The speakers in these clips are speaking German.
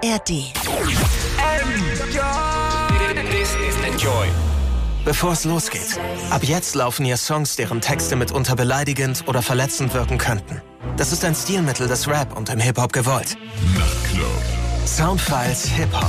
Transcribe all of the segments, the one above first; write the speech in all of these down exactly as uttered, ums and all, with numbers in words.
R D. Enjoy. Bevor es losgeht, ab jetzt laufen hier Songs, deren Texte mitunter beleidigend oder verletzend wirken könnten. Das ist ein Stilmittel des Rap und im Hip-Hop gewollt. Nachtclub. Soundfiles Hip-Hop.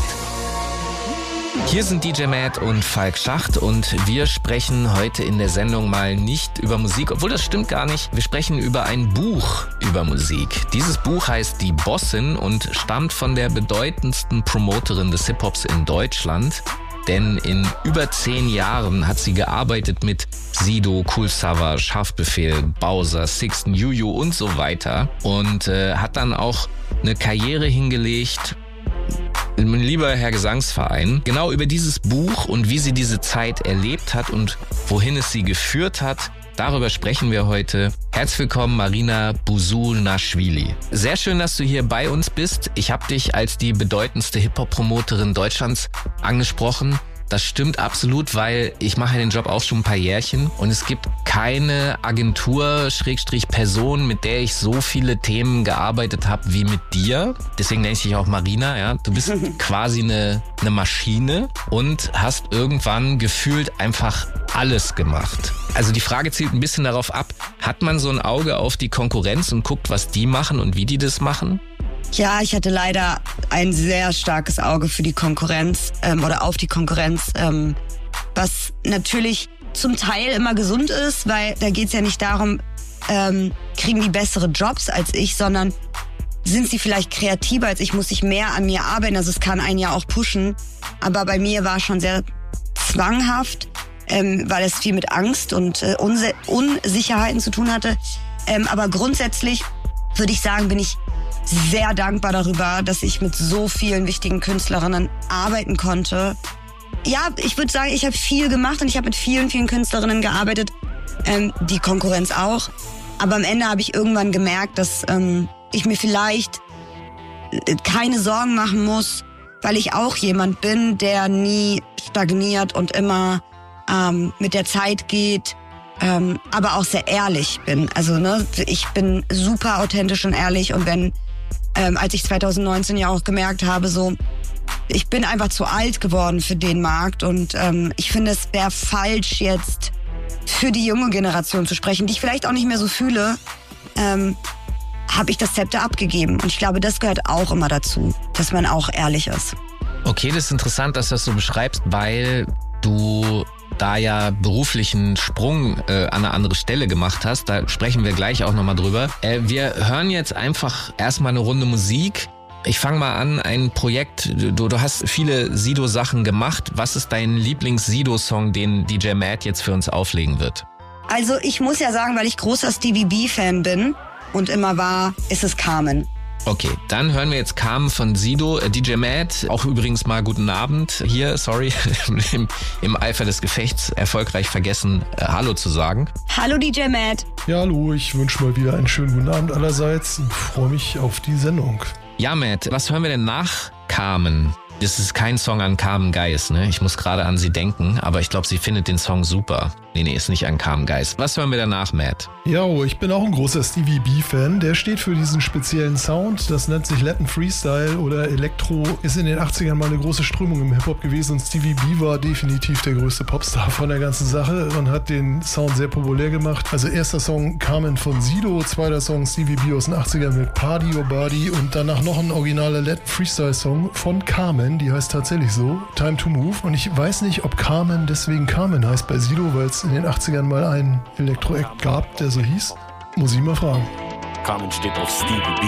Hier sind D J Matt und Falk Schacht und wir sprechen heute in der Sendung mal nicht über Musik, obwohl das stimmt gar nicht. Wir sprechen über ein Buch über Musik. Dieses Buch heißt Die Bossin und stammt von der bedeutendsten Promoterin des Hip-Hops in Deutschland. Denn in über zehn Jahren hat sie gearbeitet mit Sido, Kool Savas, Haftbefehl, Bowser, Sixten, Juju und so weiter. Und äh, hat dann auch eine Karriere hingelegt. Mein lieber Herr Gesangsverein, genau über dieses Buch und wie sie diese Zeit erlebt hat und wohin es sie geführt hat, darüber sprechen wir heute. Herzlich willkommen, Marina Busunashvili. Sehr schön, dass du hier bei uns bist. Ich habe dich als die bedeutendste Hip-Hop-Promoterin Deutschlands angesprochen. Das stimmt absolut, weil ich mache den Job auch schon ein paar Jährchen und es gibt keine Agentur, Schrägstrich Person, mit der ich so viele Themen gearbeitet habe wie mit dir. Deswegen nenne ich dich auch Marina. Ja, du bist quasi eine, eine Maschine und hast irgendwann gefühlt einfach alles gemacht. Also die Frage zielt ein bisschen darauf ab, hat man so ein Auge auf die Konkurrenz und guckt, was die machen und wie die das machen? Ja, ich hatte leider ein sehr starkes Auge für die Konkurrenz ähm, oder auf die Konkurrenz, ähm, was natürlich zum Teil immer gesund ist, weil da geht's ja nicht darum, ähm, kriegen die bessere Jobs als ich, sondern sind sie vielleicht kreativer als ich, muss ich mehr an mir arbeiten, also es kann einen ja auch pushen, aber bei mir war es schon sehr zwanghaft, ähm, weil es viel mit Angst und äh, Unse- Unsicherheiten zu tun hatte, ähm, aber grundsätzlich würde ich sagen, bin ich sehr dankbar darüber, dass ich mit so vielen wichtigen Künstlerinnen arbeiten konnte. Ja, ich würde sagen, ich habe viel gemacht und ich habe mit vielen, vielen Künstlerinnen gearbeitet. Ähm, die Konkurrenz auch. Aber am Ende habe ich irgendwann gemerkt, dass ähm, ich mir vielleicht keine Sorgen machen muss, weil ich auch jemand bin, der nie stagniert und immer ähm, mit der Zeit geht. Ähm, aber auch sehr ehrlich bin. Also ne, ich bin super authentisch und ehrlich und wenn, ähm, als ich zwanzig neunzehn ja auch gemerkt habe, so, ich bin einfach zu alt geworden für den Markt und ähm, ich finde, es wäre falsch jetzt für die junge Generation zu sprechen, die ich vielleicht auch nicht mehr so fühle, ähm, habe ich das Zepter abgegeben und ich glaube, das gehört auch immer dazu, dass man auch ehrlich ist. Okay, das ist interessant, dass du das so beschreibst, weil du da ja beruflichen Sprung äh, an eine andere Stelle gemacht hast. Da sprechen wir gleich auch nochmal drüber. Äh, wir hören jetzt einfach erstmal eine Runde Musik. Ich fange mal an, ein Projekt, du, du hast viele Sido-Sachen gemacht. Was ist dein Lieblings-Sido-Song, den D J Matt jetzt für uns auflegen wird? Also ich muss ja sagen, weil ich großer Stevie B-Fan bin und immer war, ist es Carmen. Okay, dann hören wir jetzt Carmen von Sido. D J Matt, auch übrigens mal guten Abend hier, sorry, im, im Eifer des Gefechts erfolgreich vergessen, äh, Hallo zu sagen. Hallo D J Matt. Ja, hallo, ich wünsche mal wieder einen schönen guten Abend allerseits und freue mich auf die Sendung. Ja, Matt, was hören wir denn nach Carmen? Das ist kein Song an Carmen Geis, ne? Ich muss gerade an sie denken, aber ich glaube, sie findet den Song super. Nee, nee, ist nicht an Carmen Geis. Was hören wir danach, Matt? Ja, ich bin auch ein großer Stevie B-Fan. Der steht für diesen speziellen Sound. Das nennt sich Latin Freestyle oder Elektro. Ist in den achtzigern mal eine große Strömung im Hip-Hop gewesen und Stevie B war definitiv der größte Popstar von der ganzen Sache und hat den Sound sehr populär gemacht. Also erster Song Carmen von Sido, zweiter Song Stevie B aus den achtzigern mit Party Your Body und danach noch ein originaler Latin Freestyle-Song von Carmen. Die heißt tatsächlich so, Time to Move. Und ich weiß nicht, ob Carmen deswegen Carmen heißt bei Sido, weil es in den achtzigern mal einen Elektro-Act gab, der so hieß. Muss ich mal fragen. Carmen steht auf Stevie B.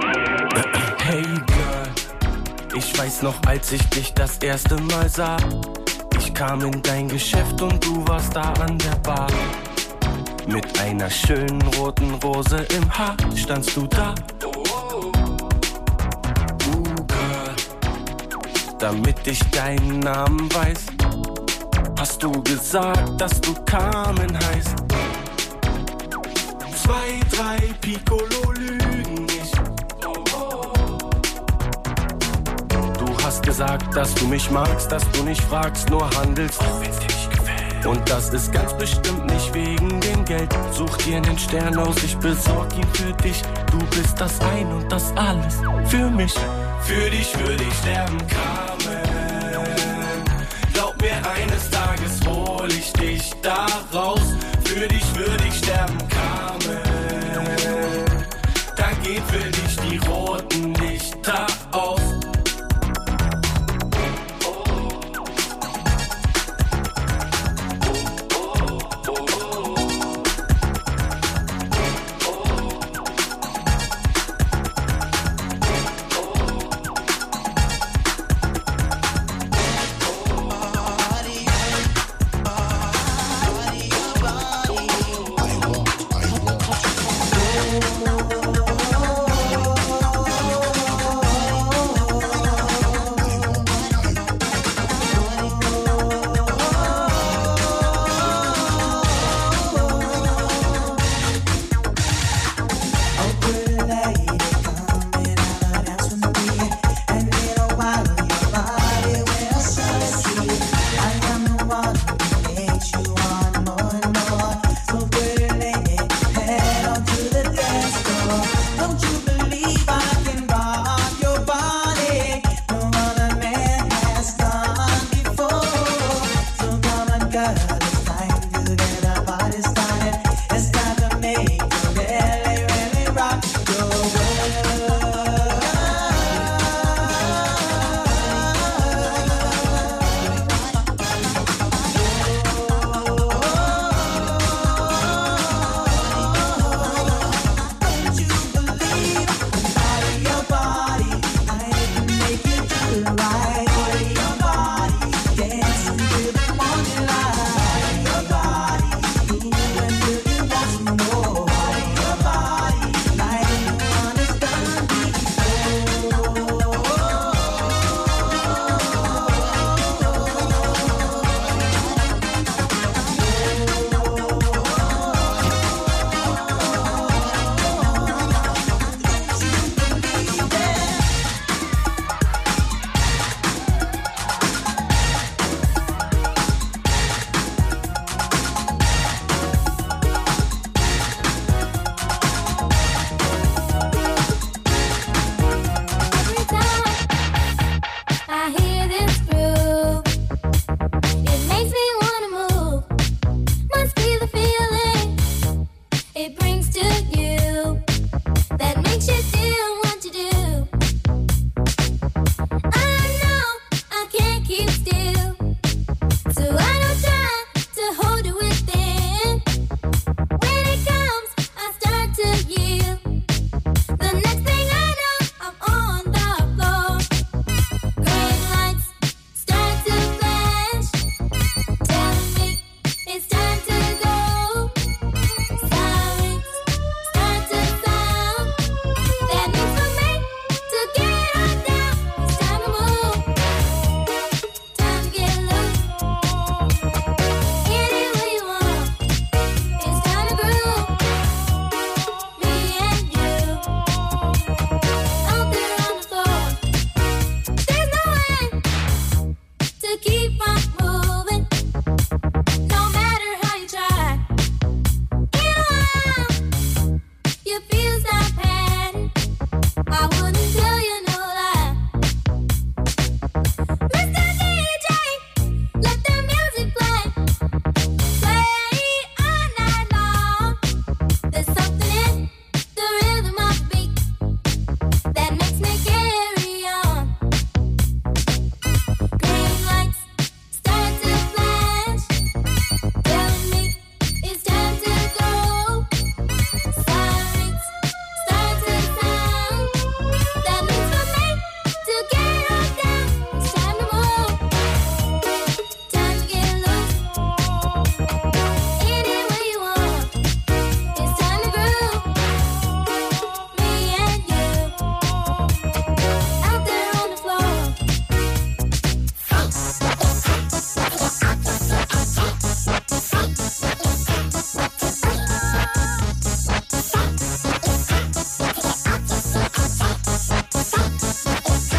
Hey Girl, ich weiß noch, als ich dich das erste Mal sah. Ich kam in dein Geschäft und du warst da an der Bar. Mit einer schönen roten Rose im Haar standst du da. Damit ich deinen Namen weiß, hast du gesagt, dass du Carmen heißt. Zwei, drei Piccolo lügen nicht. Du hast gesagt, dass du mich magst, dass du nicht fragst, nur handelst, wenn's dir nicht gefällt. Und das ist ganz bestimmt nicht wegen dem Geld. Such dir einen Stern aus, ich besorg ihn für dich. Du bist das Ein und das Alles für mich. Für dich würde ich sterben, Carmen. Glaub mir, eines Tages hol ich dich da raus. Für dich würde ich sterben, Carmen. Da geht für dich die roten Lichter aus.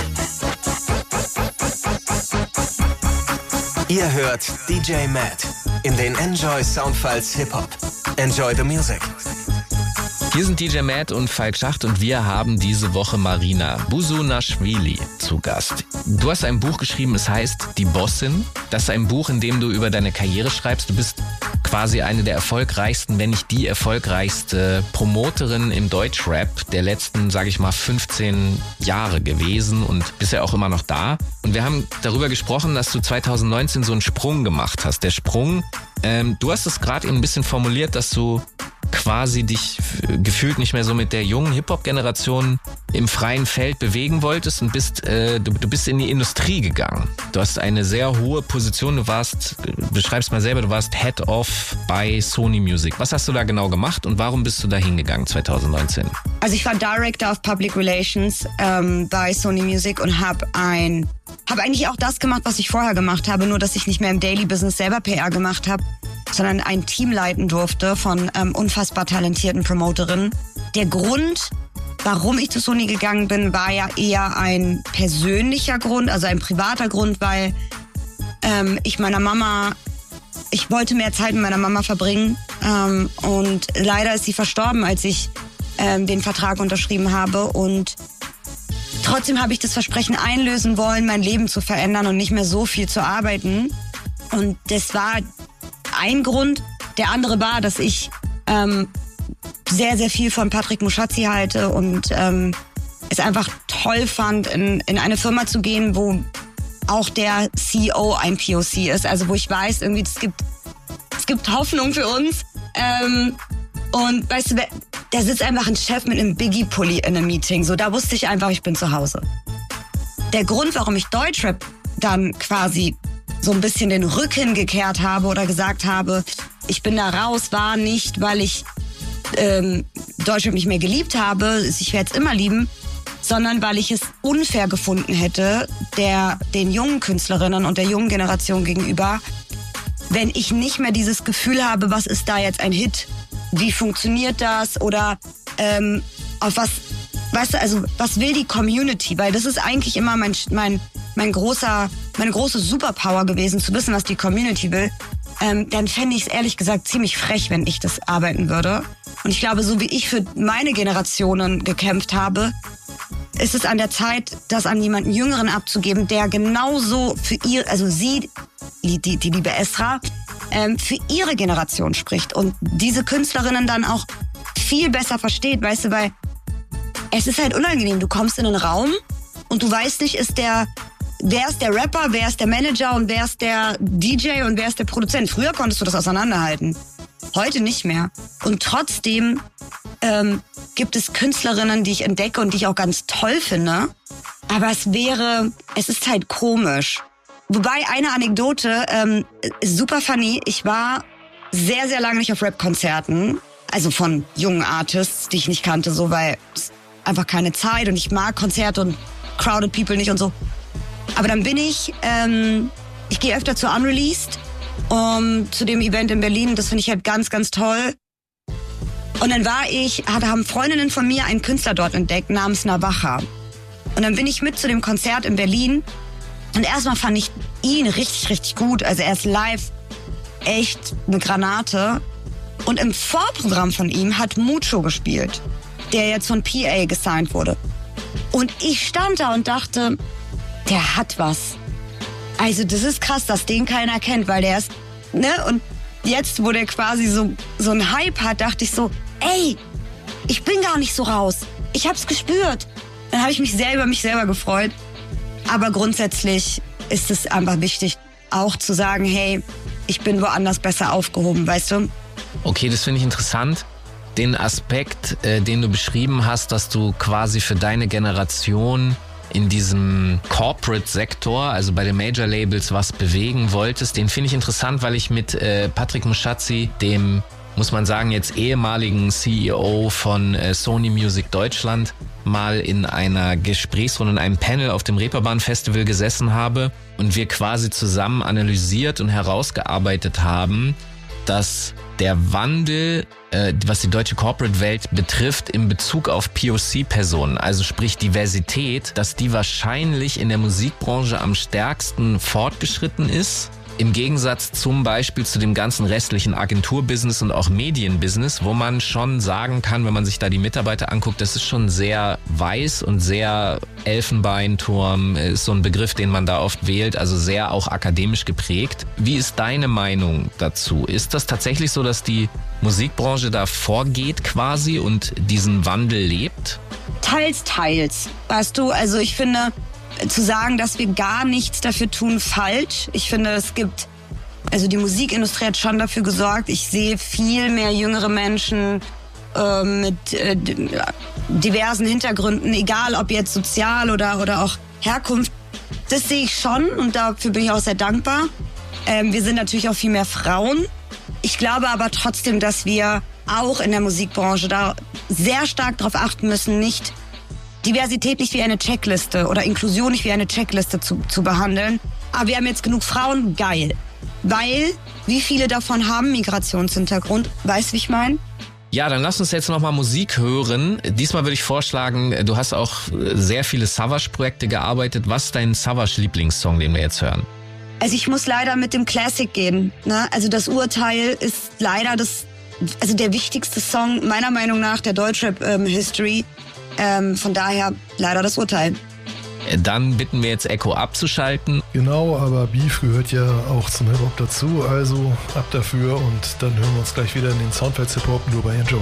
Ihr hört D J Matt. in den Enjoy Soundfiles Hip-Hop. Enjoy the music. Hier sind D J Matt und Falk Schacht und wir haben diese Woche Marina Busunashvili zu Gast. Du hast ein Buch geschrieben, es heißt Die Bossin. Das ist ein Buch, in dem du über deine Karriere schreibst. Du bist quasi eine der erfolgreichsten, wenn nicht die erfolgreichste Promoterin im Deutschrap der letzten, sage ich mal, fünfzehn Jahre gewesen und bist ja auch immer noch da. Und wir haben darüber gesprochen, dass du zwanzig neunzehn so einen Sprung gemacht hast. Der Sprung, ähm, du hast es gerade eben ein bisschen formuliert, dass du quasi dich gefühlt nicht mehr so mit der jungen Hip-Hop-Generation im freien Feld bewegen wolltest und bist, äh, du, du bist in die Industrie gegangen. Du hast eine sehr hohe Position, du warst, beschreibst mal selber, du warst Head of bei Sony Music. Was hast du da genau gemacht und warum bist du da hingegangen zwanzig neunzehn? Also ich war Director of Public Relations ähm, bei Sony Music und habe ein, habe eigentlich auch das gemacht, was ich vorher gemacht habe, nur dass ich nicht mehr im Daily Business selber P R gemacht habe, sondern ein Team leiten durfte von ähm, unfassbar talentierten Promoterinnen. Der Grund, warum ich zu Sony gegangen bin, war ja eher ein persönlicher Grund, also ein privater Grund, weil ähm, ich meiner Mama, ich wollte mehr Zeit mit meiner Mama verbringen ähm, und leider ist sie verstorben, als ich ähm, den Vertrag unterschrieben habe und trotzdem habe ich das Versprechen einlösen wollen, mein Leben zu verändern und nicht mehr so viel zu arbeiten und das war ein Grund. Der andere war, dass ich ähm, sehr, sehr viel von Patrick Muschazzi halte und ähm, es einfach toll fand, in, in eine Firma zu gehen, wo auch der C E O ein P O C ist. Also wo ich weiß, irgendwie es gibt, es gibt Hoffnung für uns. Ähm, und weißt du, da sitzt einfach ein Chef mit einem Biggie-Pulli in einem Meeting. So, da wusste ich einfach, ich bin zu Hause. Der Grund, warum ich Deutschrap dann quasi so ein bisschen den Rücken gekehrt habe oder gesagt habe, ich bin da raus, war nicht, weil ich ähm, Deutschrap nicht mehr geliebt habe, ich werde es immer lieben, sondern weil ich es unfair gefunden hätte, der den jungen Künstlerinnen und der jungen Generation gegenüber, wenn ich nicht mehr dieses Gefühl habe, was ist da jetzt ein Hit, wie funktioniert das oder ähm, auf was, weißt du, also was will die Community, weil das ist eigentlich immer mein mein mein großer, meine große Superpower gewesen, zu wissen, was die Community will, ähm, dann fände ich es ehrlich gesagt ziemlich frech, wenn ich das arbeiten würde. Und ich glaube, so wie ich für meine Generationen gekämpft habe, ist es an der Zeit, das an jemanden Jüngeren abzugeben, der genauso für ihr, also sie, die, die, die liebe Esra, ähm, für ihre Generation spricht und diese Künstlerinnen dann auch viel besser versteht, weißt du, weil es ist halt unangenehm. Du kommst in einen Raum und du weißt nicht, ist der wer ist der Rapper, wer ist der Manager und wer ist der D J und wer ist der Produzent. Früher konntest du das auseinanderhalten. Heute nicht mehr. Und trotzdem ähm, gibt es Künstlerinnen, die ich entdecke und die ich auch ganz toll finde. Aber es wäre, es ist halt komisch. Wobei, eine Anekdote, ähm, ist super funny. Ich war sehr, sehr lange nicht auf Rap-Konzerten. Also von jungen Artists, die ich nicht kannte, so, weil es einfach keine Zeit und ich mag Konzerte und Crowded People nicht und so. Aber dann bin ich, ähm, ich gehe öfter zu Unreleased, um, zu dem Event in Berlin. Das finde ich halt ganz, ganz toll. Und dann war ich, hatte, haben Freundinnen von mir einen Künstler dort entdeckt namens Navaja. Und dann bin ich mit zu dem Konzert in Berlin. Und erstmal fand ich ihn richtig, richtig gut. Also er ist live echt eine Granate. Und im Vorprogramm von ihm hat Mucho gespielt, der jetzt von P A gesigned wurde. Und ich stand da und dachte, der hat was. Also das ist krass, dass den keiner kennt, weil der ist, ne? Und jetzt, wo der quasi so, so einen Hype hat, dachte ich so, ey, ich bin gar nicht so raus. Ich hab's gespürt. Dann habe ich mich sehr über mich selber gefreut. Aber grundsätzlich ist es einfach wichtig, auch zu sagen, hey, ich bin woanders besser aufgehoben, weißt du? Okay, das finde ich interessant. Den Aspekt, äh, den du beschrieben hast, dass du quasi für deine Generation in diesem Corporate-Sektor, also bei den Major-Labels, was bewegen wolltest, den finde ich interessant, weil ich mit äh, Patrick Muschazzi, dem, muss man sagen, jetzt ehemaligen C E O von äh, Sony Music Deutschland, mal in einer Gesprächsrunde, in einem Panel auf dem Reeperbahn Festival gesessen habe und wir quasi zusammen analysiert und herausgearbeitet haben, dass der Wandel, äh, was die deutsche Corporate-Welt betrifft, in Bezug auf P O C-Personen, also sprich Diversität, dass die wahrscheinlich in der Musikbranche am stärksten fortgeschritten ist Im Gegensatz zum Beispiel zu dem ganzen restlichen Agenturbusiness und auch Medienbusiness, wo man schon sagen kann, wenn man sich da die Mitarbeiter anguckt, das ist schon sehr weiß und sehr Elfenbeinturm, ist so ein Begriff, den man da oft wählt, also sehr auch akademisch geprägt. Wie ist deine Meinung dazu? Ist das tatsächlich so, dass die Musikbranche da vorgeht quasi und diesen Wandel lebt? Teils, teils. Weißt du, also ich finde, zu sagen, dass wir gar nichts dafür tun, falsch. Ich finde, es gibt, also die Musikindustrie hat schon dafür gesorgt. Ich sehe viel mehr jüngere Menschen äh, mit äh, diversen Hintergründen, egal ob jetzt sozial oder, oder auch Herkunft. Das sehe ich schon und dafür bin ich auch sehr dankbar. Ähm, wir sind natürlich auch viel mehr Frauen. Ich glaube aber trotzdem, dass wir auch in der Musikbranche da sehr stark darauf achten müssen, nicht Diversität nicht wie eine Checkliste oder Inklusion nicht wie eine Checkliste zu, zu behandeln. Aber wir haben jetzt genug Frauen, geil. Weil, wie viele davon haben Migrationshintergrund? Weißt du, wie ich meine? Ja, dann lass uns jetzt nochmal Musik hören. Diesmal würde ich vorschlagen, du hast auch sehr viele Savage-Projekte gearbeitet. Was ist dein Savage-Lieblingssong, den wir jetzt hören? Also ich muss leider mit dem Classic gehen. Ne? Also das Urteil ist leider das, also der wichtigste Song meiner Meinung nach der Deutschrap-History. Ähm, von daher leider das Urteil. Dann bitten wir jetzt Echo abzuschalten. Genau, aber Beef gehört ja auch zum Hip-Hop dazu, also ab dafür und dann hören wir uns gleich wieder in den Soundfiles Hip-Hop nur bei Enjoy.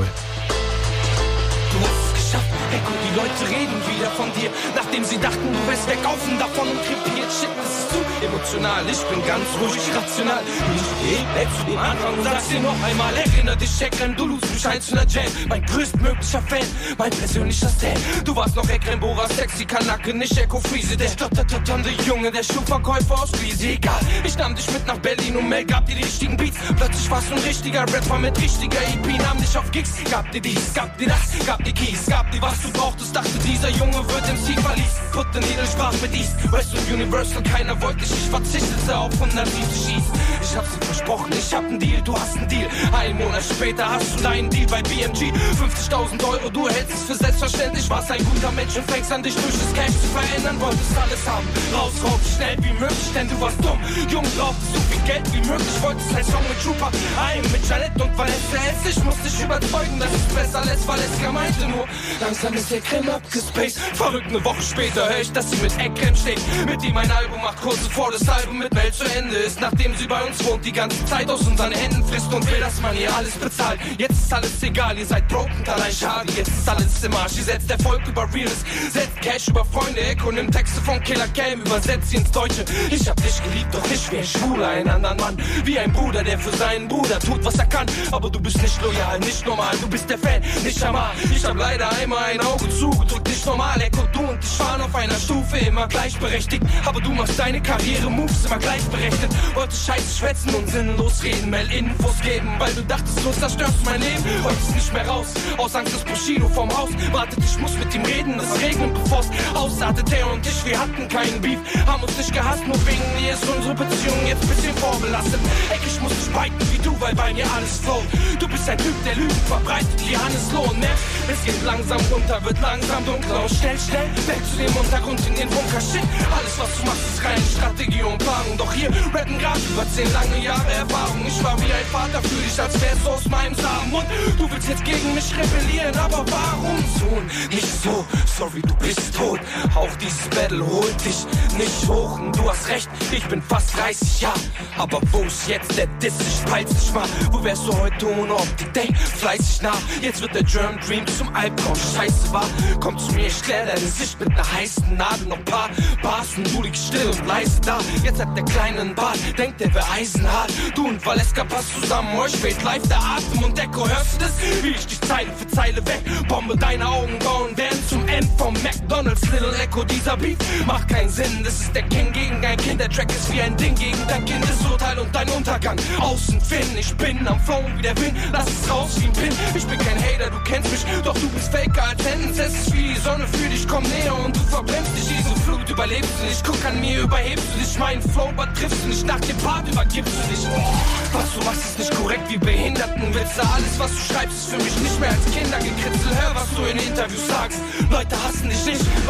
Du hast es geschafft, Echo, die Leute reden wieder von dir, nachdem sie dachten, du wärst weggaufen davon und krepiert. Shit, das ist zu emotional, ich bin ganz ruhig, rational. Ich geh weg zu dem Anfang und sag's dir noch einmal. Erinner dich, Ekrem, du lust mich ein zu einer Jam. Mein größtmöglicher Fan, mein persönlicher Stan. Du warst noch Ekrem, Bora, sexy Kanake, nicht Echo Friese. Der stotterte Junge, der Schuhverkäufer aus Friese. Egal, ich nahm dich mit nach Berlin und Mel gab dir die richtigen Beats. Plötzlich warst du ein richtiger Rapper mit richtiger E P. Nahm dich auf Gigs, gab dir dies, gab dir das, gab dir Keys, gab dir was du brauchtest. Dachte, dieser Junge wird M C verließ. Put the Needle, sprach mit East, West und Universal. Keiner wollte dich, ich verzichtete auf hundertsiebzig Schieß. Ich hab's dir versprochen, ich hab einen Deal, du hast einen Deal. Ein Monat später hast du deinen Deal bei B M G. fünfzigtausend Euro, du hältst es für selbstverständlich. Warst ein guter Mensch und fängst an, dich durch das Cash zu verändern. Wolltest alles haben, raus, raus, schnell wie möglich, denn du warst dumm. Jung, brauchtest so viel Geld wie möglich. Wolltest ein Song mit Trooper, ein mit Janette und Vanessa. Ich muss dich überzeugen, dass es besser lässt, weil es meinte nur, langsam ist der Creme abgespaced. Verrückt, eine Woche später hör ich, dass sie mit Ekrem steht. Mit ihm ein Album macht, kurz bevor das Album mit Mel zu Ende ist. Nachdem sie bei uns wohnt, die ganze Zeit aus unseren Händen frisst und will, dass man ihr alles bezahlt. Jetzt ist alles egal, ihr seid broken, allein schade. Jetzt ist alles im Arsch, ihr setzt Erfolg über Reels, setzt Cash über Freunde, Echo nimmt Texte von Killer Cam, übersetzt sie ins Deutsche. Ich hab dich geliebt, doch nicht wie ein Schwuler, ein anderen Mann. Wie ein Bruder, der für seinen Bruder tut, was er kann. Aber du bist nicht loyal, nicht normal, du bist der Fan, nicht Jamal. Ich hab leider einmal ein Auge zugedrückt, nicht normal. Echo, du und ich waren auf einer Stufe, immer gleichberechtigt. Aber du machst deine Karriere-Moves immer gleichberechtigt. Wollte scheiße schwätzen und sinnlos reden, Mel Infos geben, weil du dachtest, du zerstörst mein Leben. Heute ist nicht mehr raus, aus Angst ist Bushido vom Haus. Wartet, ich muss mit ihm reden, es regnet bevor es ausartet. Er und ich, wir hatten keinen Beef, haben uns nicht gehasst, nur wegen dir ist unsere Beziehung jetzt ein bisschen vorbelastet. Ey, ich muss dich biten wie du, weil bei mir alles float. Du bist ein Typ, der Lügen verbreitet wie Hannes Lohn, ne? Es geht langsam runter, wird langsam dunkler und schnell, schnell weg zu dem Untergrund in den Bunker. Shit, alles was du machst ist reine Strategie und Planung. Doch hier rappen grad über zehn lange Jahre Erfahrung. Ich war wie ein Vater für dich, als wärst du aus meinem Samen. Und du willst jetzt gegen mich rebellieren, aber warum, Sohn? Nicht so, sorry, du bist tot. Auch dieses Battle holt dich nicht hoch. Und du hast recht, ich bin fast dreißig Jahre. Aber wo ist jetzt der Diss? Ich peil's nicht mal. Wo wärst du heute ohne Optik-Day? Fleißig nach. Jetzt wird der German Dream zum Albtraum. Scheiße war, komm zu mir, ich klär deine Sicht mit ner heißen Nadel. Noch paar Bars und du liegst still und leise da. Jetzt hat der Kleine einen Bart, denkt der wär eisenhart. Du und Valeska passt zusammen, euch fehlt live der Atem und Echo. Hörst du das? Wie ich dich Zeile für Zeile weg bombe, deine Augenbrauen werden zum M vom McDonalds. Little Echo, dieser Beat macht keinen Sinn. Das ist der King gegen ein Kind, der Track ist wie ein Ding gegen dein Kindesurteil und dein Untergang. Außen Finn, ich bin am Flow wie der Wind, lass es raus wie ein Pin. Ich bin kein Hater, du kennst mich, doch du bist faker als Tendenz. Es ist wie die Sonne für dich, komm näher und du verbrennst dich. Diese Flut überlebst du nicht, guck an mir, überhebst du dich. Meinen Flow übertriffst du nicht, nach dem Part übergibst du dich. Was du machst ist nicht korrekt wie Behindertenwitze. Alles was du schreibst ist für mich nicht mehr als Kindergekritzel. Hör was du in Interviews sagst, Leute hassen dich nicht, weil sie mich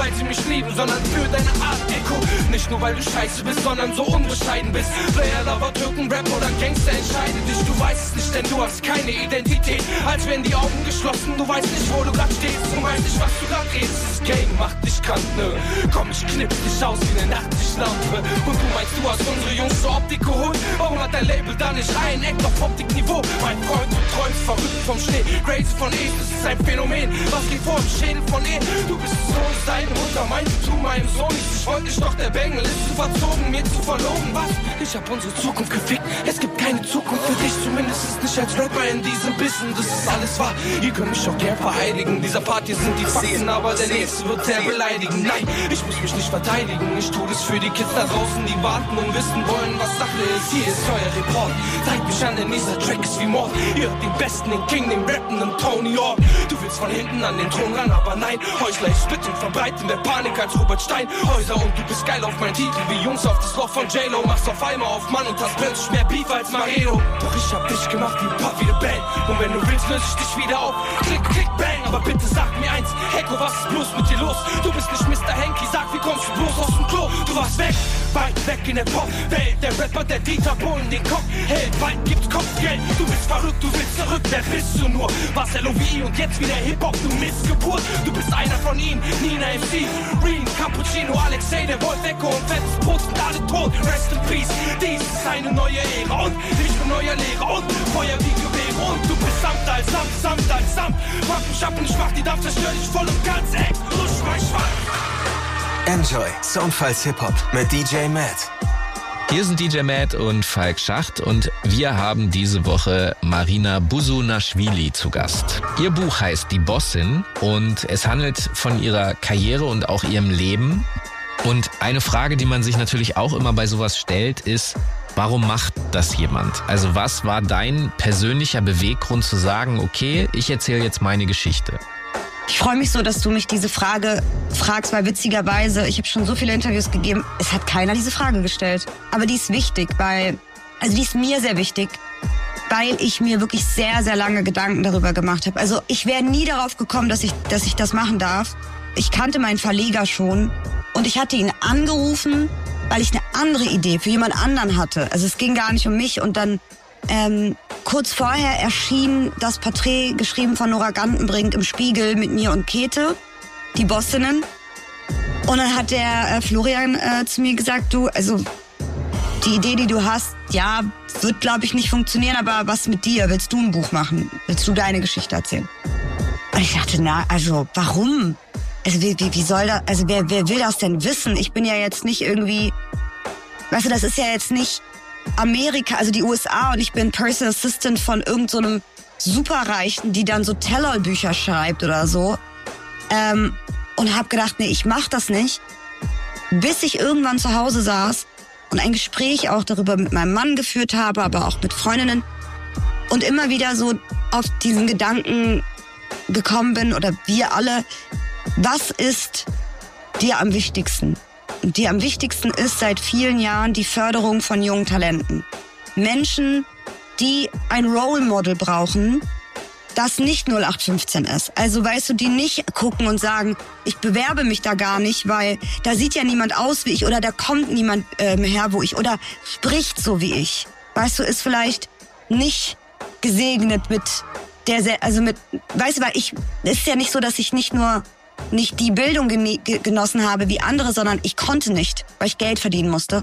lieben, sondern für deine Art Deko. Nicht nur weil du scheiße bist, sondern so unbescheiden bist. Player, Lover, Türken, Rap oder Gangster, entscheide dich. Du weißt es nicht, denn du hast keine Identität. Als wären die Augen geschlossen, du weißt nicht, wo du grad stehst. Du weißt nicht, was du grad redest. Das Game macht dich krank, ne? Komm, ich knipp dich aus wie eine Nachttischlampe. Und du meinst, du hast unsere Jungs zur Optik geholt? Warum hat dein Label da nicht ein Eck auf Optikniveau? Mein Freund, du träumst verrückt vom Schnee. Crazy von E, das ist ein Phänomen. Was geht vor im Schädel von E? Du bist so deine Mutter, meinst du meinen Sohn nicht? Ich wollte dich doch, der Bengel ist zu verzogen, mir zu verlogen. Was? Ich hab unsere Zukunft gefickt. Es gibt keine Zukunft für dich, zumindest nicht als Rapper in diesem Bissen. Das ist alles wahr. Ihr könnt mich auch gern vereidigen. Dieser Part hier sind die Fakten, aber der nächste wird sehr beleidigen. Nein, ich muss mich nicht verteidigen. Ich tu das für die Kids da draußen, die warten und wissen wollen, was Sache ist. Hier ist euer Report. Zeigt mich an, denn dieser Track ist wie Mord. Ihr habt den Besten, den King, den Rappenden Tony Hawk. Du willst von hinten an den Thron ran, aber nein. Häusler, ich spit und verbreite mehr Panik als Robert Steinhäuser. Und du bist geil auf meinen Titel, wie Jungs auf das Loch von J-Lo. Machst auf einmal auf Mann und hast plötzlich mehr Beef als Maredo. Doch ich hab dich gemacht wie Puffy the Band. Und wenn du willst, löse ich dich wieder auf. Klick, klick, bang. Aber bitte sag mir eins, Hecko, was ist bloß mit dir los? Du bist nicht Mister Henky, sag, wie kommst du bloß aus dem Klo? Du warst weg, weit weg in der Pop-Welt. Der Rapper, der Dieter Bohlen den Kopf hält. Bald gibt's Kopfgeld. Du bist verrückt, du willst zurück. Wer bist du nur? Was L O V I und jetzt wieder Hip-Hop, du Missgeburt. Du bist einer von ihnen, Nina M C, Reen, Cappuccino, Alexei, der Wolf, Echo und Fettes Brot sind alle tot. Rest in Peace, dies ist eine neue Ära und ich bin neuer Lehrer und Feuer wie Gewehre und du bist samt als samt, samt als samt. Mach mich ab und ich mach die Dampf, zerstör dich voll und ganz, ey, rusch mein Schwanz. Enjoy Soundfiles Hip-Hop mit D J Matt. Hier sind D J Matt und Falk Schacht und wir haben diese Woche Marina Busunashvili zu Gast. Ihr Buch heißt Die Bossin und es handelt von ihrer Karriere und auch ihrem Leben. Und eine Frage, die man sich natürlich auch immer bei sowas stellt, ist, warum macht das jemand? Also was war dein persönlicher Beweggrund zu sagen, okay, ich erzähle jetzt meine Geschichte? Ich freue mich so, dass du mich diese Frage fragst, weil witzigerweise, ich habe schon so viele Interviews gegeben, es hat keiner diese Frage gestellt. Aber die ist wichtig, weil, also die ist mir sehr wichtig, weil ich mir wirklich sehr, sehr lange Gedanken darüber gemacht habe. Also ich wäre nie darauf gekommen, dass ich, dass ich das machen darf. Ich kannte meinen Verleger schon und ich hatte ihn angerufen, weil ich eine andere Idee für jemand anderen hatte. Also es ging gar nicht um mich und dann ähm, kurz vorher erschien das Porträt, geschrieben von Nora Gantenbrink, im Spiegel mit mir und Käthe, die Bossinnen. Und dann hat der äh, Florian äh, zu mir gesagt, du, also die Idee, die du hast, ja, wird, glaube ich, nicht funktionieren, aber was mit dir? Willst du ein Buch machen? Willst du deine Geschichte erzählen? Und ich dachte, na, also warum? Also wie, wie, wie soll das, also wer, wer will das denn wissen? Ich bin ja jetzt nicht irgendwie, weißt du, das ist ja jetzt nicht Amerika, also die U S A und ich bin Personal Assistant von irgend so einem Superreichen, die dann so Tell-all-Bücher schreibt oder so. Ähm, und hab gedacht, nee, ich mach das nicht. Bis ich irgendwann zu Hause saß und ein Gespräch auch darüber mit meinem Mann geführt habe, aber auch mit Freundinnen. Und immer wieder so auf diesen Gedanken gekommen bin, oder wir alle, was ist dir am wichtigsten? Und dir am wichtigsten ist seit vielen Jahren die Förderung von jungen Talenten. Menschen, die ein Role Model brauchen, das nicht null acht fünfzehn ist. Also weißt du, die nicht gucken und sagen, ich bewerbe mich da gar nicht, weil da sieht ja niemand aus wie ich oder da kommt niemand ähm, her, wo ich, oder spricht so wie ich. Weißt du, ist vielleicht nicht gesegnet mit der, also mit, weißt du, weil ich, es ist ja nicht so, dass ich nicht nur nicht die Bildung genie- genossen habe wie andere, sondern ich konnte nicht, weil ich Geld verdienen musste.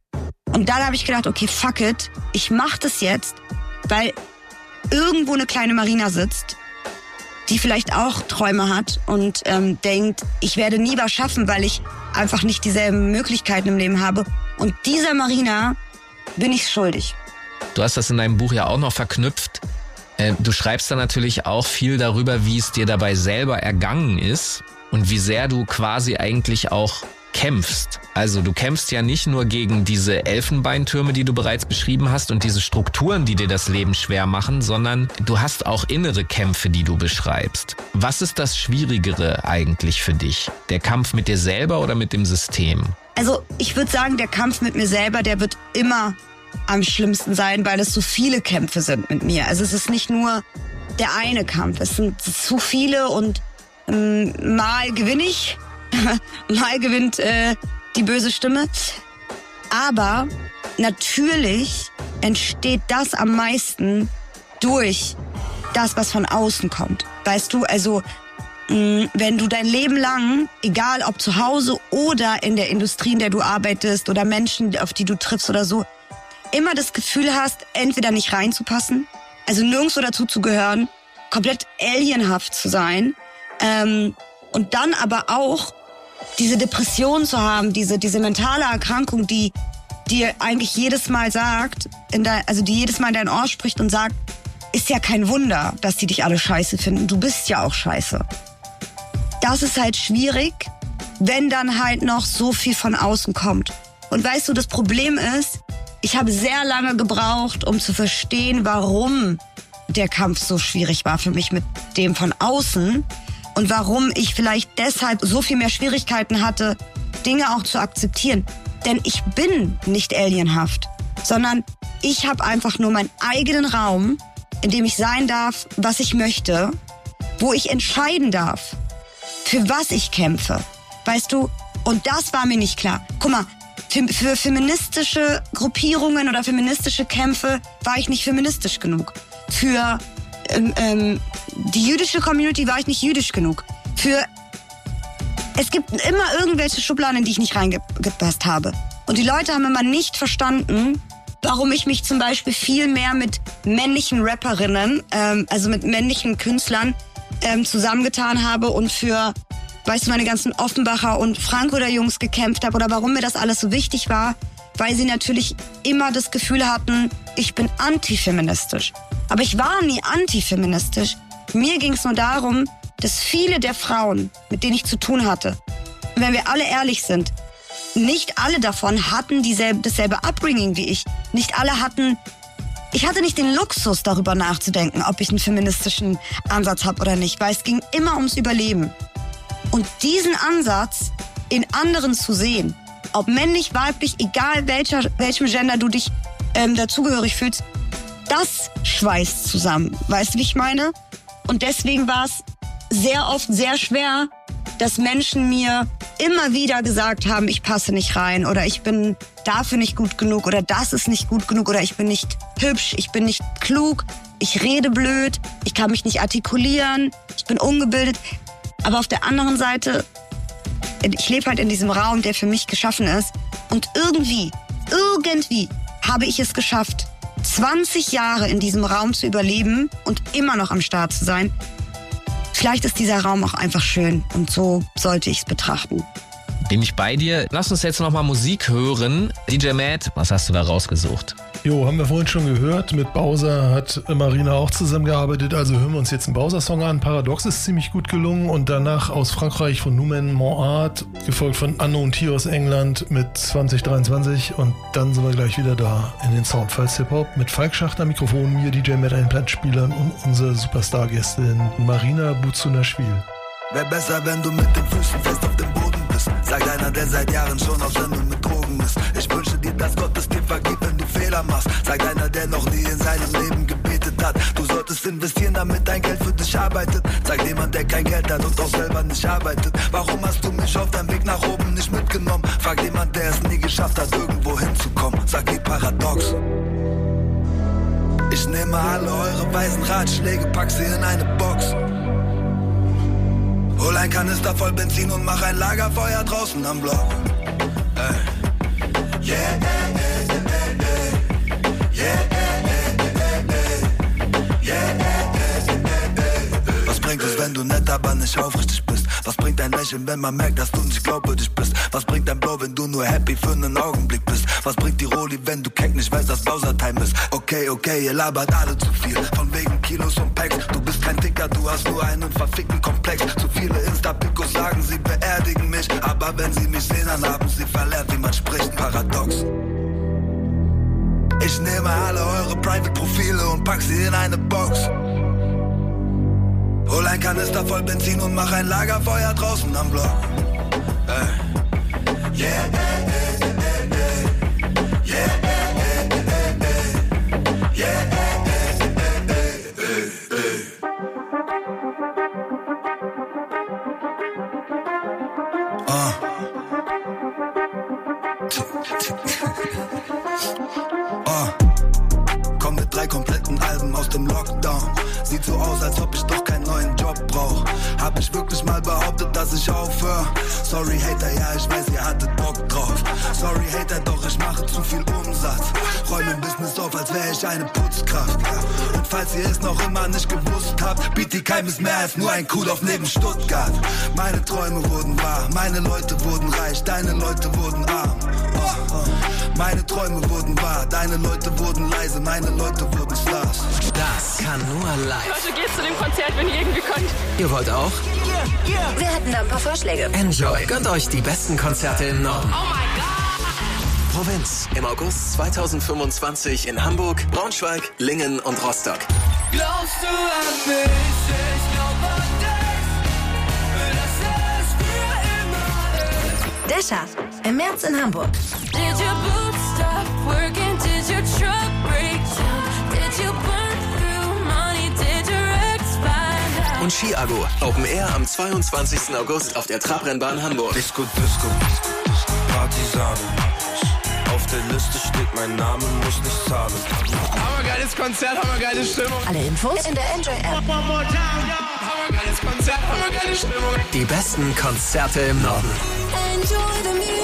Und dann habe ich gedacht, okay, fuck it, ich mach das jetzt, weil irgendwo eine kleine Marina sitzt, die vielleicht auch Träume hat und ähm, denkt, ich werde nie was schaffen, weil ich einfach nicht dieselben Möglichkeiten im Leben habe. Und dieser Marina bin ich schuldig. Du hast das in deinem Buch ja auch noch verknüpft. Du schreibst da natürlich auch viel darüber, wie es dir dabei selber ergangen ist und wie sehr du quasi eigentlich auch kämpfst. Also du kämpfst ja nicht nur gegen diese Elfenbeintürme, die du bereits beschrieben hast und diese Strukturen, die dir das Leben schwer machen, sondern du hast auch innere Kämpfe, die du beschreibst. Was ist das Schwierigere eigentlich für dich? Der Kampf mit dir selber oder mit dem System? Also ich würde sagen, der Kampf mit mir selber, der wird immer am schlimmsten sein, weil es so viele Kämpfe sind mit mir. Also es ist nicht nur der eine Kampf, es sind zu viele und ähm, mal gewinne ich, mal gewinnt äh, die böse Stimme. Aber natürlich entsteht das am meisten durch das, was von außen kommt. Weißt du, also mh, wenn du dein Leben lang, egal ob zu Hause oder in der Industrie, in der du arbeitest oder Menschen, auf die du triffst oder so, immer das Gefühl hast, entweder nicht reinzupassen, also nirgendwo dazu zu gehören, komplett alienhaft zu sein, ähm, und dann aber auch diese Depression zu haben, diese diese mentale Erkrankung, die dir eigentlich jedes Mal sagt, in dein, also die jedes Mal in dein Ohr spricht und sagt, ist ja kein Wunder, dass die dich alle scheiße finden. Du bist ja auch scheiße. Das ist halt schwierig, wenn dann halt noch so viel von außen kommt. Und weißt du, das Problem ist, ich habe sehr lange gebraucht, um zu verstehen, warum der Kampf so schwierig war für mich mit dem von außen und warum ich vielleicht deshalb so viel mehr Schwierigkeiten hatte, Dinge auch zu akzeptieren. Denn ich bin nicht alienhaft, sondern ich habe einfach nur meinen eigenen Raum, in dem ich sein darf, was ich möchte, wo ich entscheiden darf, für was ich kämpfe. Weißt du, und das war mir nicht klar. Guck mal, für, für feministische Gruppierungen oder feministische Kämpfe war ich nicht feministisch genug. Für ähm, ähm, die jüdische Community war ich nicht jüdisch genug. Für Es gibt immer irgendwelche Schubladen, in die ich nicht reingepasst habe. Und die Leute haben immer nicht verstanden, warum ich mich zum Beispiel viel mehr mit männlichen Rapperinnen, ähm, also mit männlichen Künstlern ähm, zusammengetan habe und für, weißt du, meine ganzen Offenbacher und Frankfurter Jungs gekämpft habe oder warum mir das alles so wichtig war, weil sie natürlich immer das Gefühl hatten, ich bin antifeministisch. Aber ich war nie antifeministisch. Mir ging es nur darum, dass viele der Frauen, mit denen ich zu tun hatte, wenn wir alle ehrlich sind, nicht alle davon hatten dieselbe, dasselbe Upbringing wie ich. Nicht alle hatten, ich hatte nicht den Luxus, darüber nachzudenken, ob ich einen feministischen Ansatz habe oder nicht, weil es ging immer ums Überleben. Und diesen Ansatz in anderen zu sehen, ob männlich, weiblich, egal welcher, welchem Gender du dich ähm, dazugehörig fühlst, das schweißt zusammen. Weißt du, wie ich meine? Und deswegen war es sehr oft sehr schwer, dass Menschen mir immer wieder gesagt haben, ich passe nicht rein oder ich bin dafür nicht gut genug oder das ist nicht gut genug oder ich bin nicht hübsch, ich bin nicht klug, ich rede blöd, ich kann mich nicht artikulieren, ich bin ungebildet. Aber auf der anderen Seite, ich lebe halt in diesem Raum, der für mich geschaffen ist und irgendwie, irgendwie habe ich es geschafft, zwanzig Jahre in diesem Raum zu überleben und immer noch am Start zu sein. Vielleicht ist dieser Raum auch einfach schön und so sollte ich es betrachten. Bin ich bei dir. Lass uns jetzt nochmal Musik hören. D J Matt, was hast du da rausgesucht? Jo, haben wir vorhin schon gehört. Mit Bowser hat Marina auch zusammengearbeitet. Also hören wir uns jetzt einen Bowser-Song an. Paradox ist ziemlich gut gelungen. Und danach aus Frankreich von Numen Monart, gefolgt von Unknown T aus England mit zwanzig dreiundzwanzig. Und dann sind wir gleich wieder da in den Soundfiles Hip-Hop mit Falk Schacht am Mikrofon, mir D J Matt, einen Plattenspieler und unsere Superstar-Gästin Marina Buzunashvili. Wär besser, wenn du mit den Füßen fest auf dem Boden bist, sagt einer, der seit Jahren schon auf Sendung mit Drogen ist. Ich wünsche dir, dass Gott es dir vergibt, wenn du Fehler machst, sagt einer, der noch nie in seinem Leben gebetet hat. Du solltest investieren, damit dein Geld für dich arbeitet, sagt jemand, der kein Geld hat und auch selber nicht arbeitet. Warum hast du mich auf deinem Weg nach oben nicht mitgenommen, fragt jemand, der es nie geschafft hat, irgendwo hinzukommen, sagt die Paradox. Ich nehme alle eure weisen Ratschläge, pack sie in eine Box. Hol ein Kanister voll Benzin und mach ein Lagerfeuer draußen am Block. Ey. Yeah, yeah, yeah, yeah, yeah. Yeah, yeah, yeah, yeah. Was bringt es, wenn du nett, aber nicht aufrichtig bist? Was bringt ein Lächeln, wenn man merkt, dass du nicht glaubwürdig bist? Was bringt ein Blow, wenn du nur happy für einen Augenblick bist? Was bringt die Roli, wenn du keck nicht weißt, dass Bowser-Time ist? Okay, okay, ihr labert alle zu viel, von wegen Kilos und Packs. Du bist kein Dicker, du hast nur einen verfickten Komplex. Zu viele Insta-Picos sagen, sie beerdigen mich, aber wenn sie mich sehen, dann haben sie verlernt, wie man spricht. Paradox. Ich nehme alle eure Private-Profile und pack sie in eine Box. Hol ein Kanister voll Benzin und mach ein Lagerfeuer draußen am Block. Ey. Yeah, yeah, yeah, yeah, yeah. Yeah, yeah, yeah, yeah, yeah. Yeah, yeah, yeah, yeah, yeah. Uh. uh. Komm mit drei kompletten Alben aus dem Lockdown. Sieht so aus, als ob ich doch keinen neuen Job brauch. Hab ich wirklich mal behauptet, dass ich aufhör? Sorry Hater, ja ich weiß, ihr hattet Bock drauf. Sorry Hater, doch ich mache zu viel Umsatz. Räume im Business auf, als wär ich eine Putzkraft. Und falls ihr es noch immer nicht gewusst habt, B T Keim ist mehr als nur ein Kuhdorf neben Stuttgart. Meine Träume wurden wahr, meine Leute wurden reich, deine Leute wurden arm. Oh, oh. Meine Träume wurden wahr, deine Leute wurden leise, meine Leute wurden Stars. Das kann nur live. Leute, geht zu dem Konzert, wenn ihr irgendwie könnt. Ihr wollt auch? Yeah, yeah. Wir hätten da ein paar Vorschläge. Enjoy. Gönnt euch die besten Konzerte im Norden. Oh mein Gott. Provinz im August zweitausendfünfundzwanzig in Hamburg, Braunschweig, Lingen und Rostock. Glaubst du an mich? Ich glaub an dich. Das ist für immer ist. Desha, im März in Hamburg. Did your boots stop working? Did your truck break down? Did you burn through money? Did your ex find out? Und Chiago, Open Air am zweiundzwanzigsten August auf der Trabrennbahn Hamburg. Disco, Disco, Partisanen. Auf der Liste steht mein Name, muss nicht zahlen. Hammergeiles Konzert, hammergeile Stimmung. Alle Infos in der Enjoy-App. Hammergeiles Konzert, hammergeile Stimmung. Die besten Konzerte im Norden. Enjoy the music.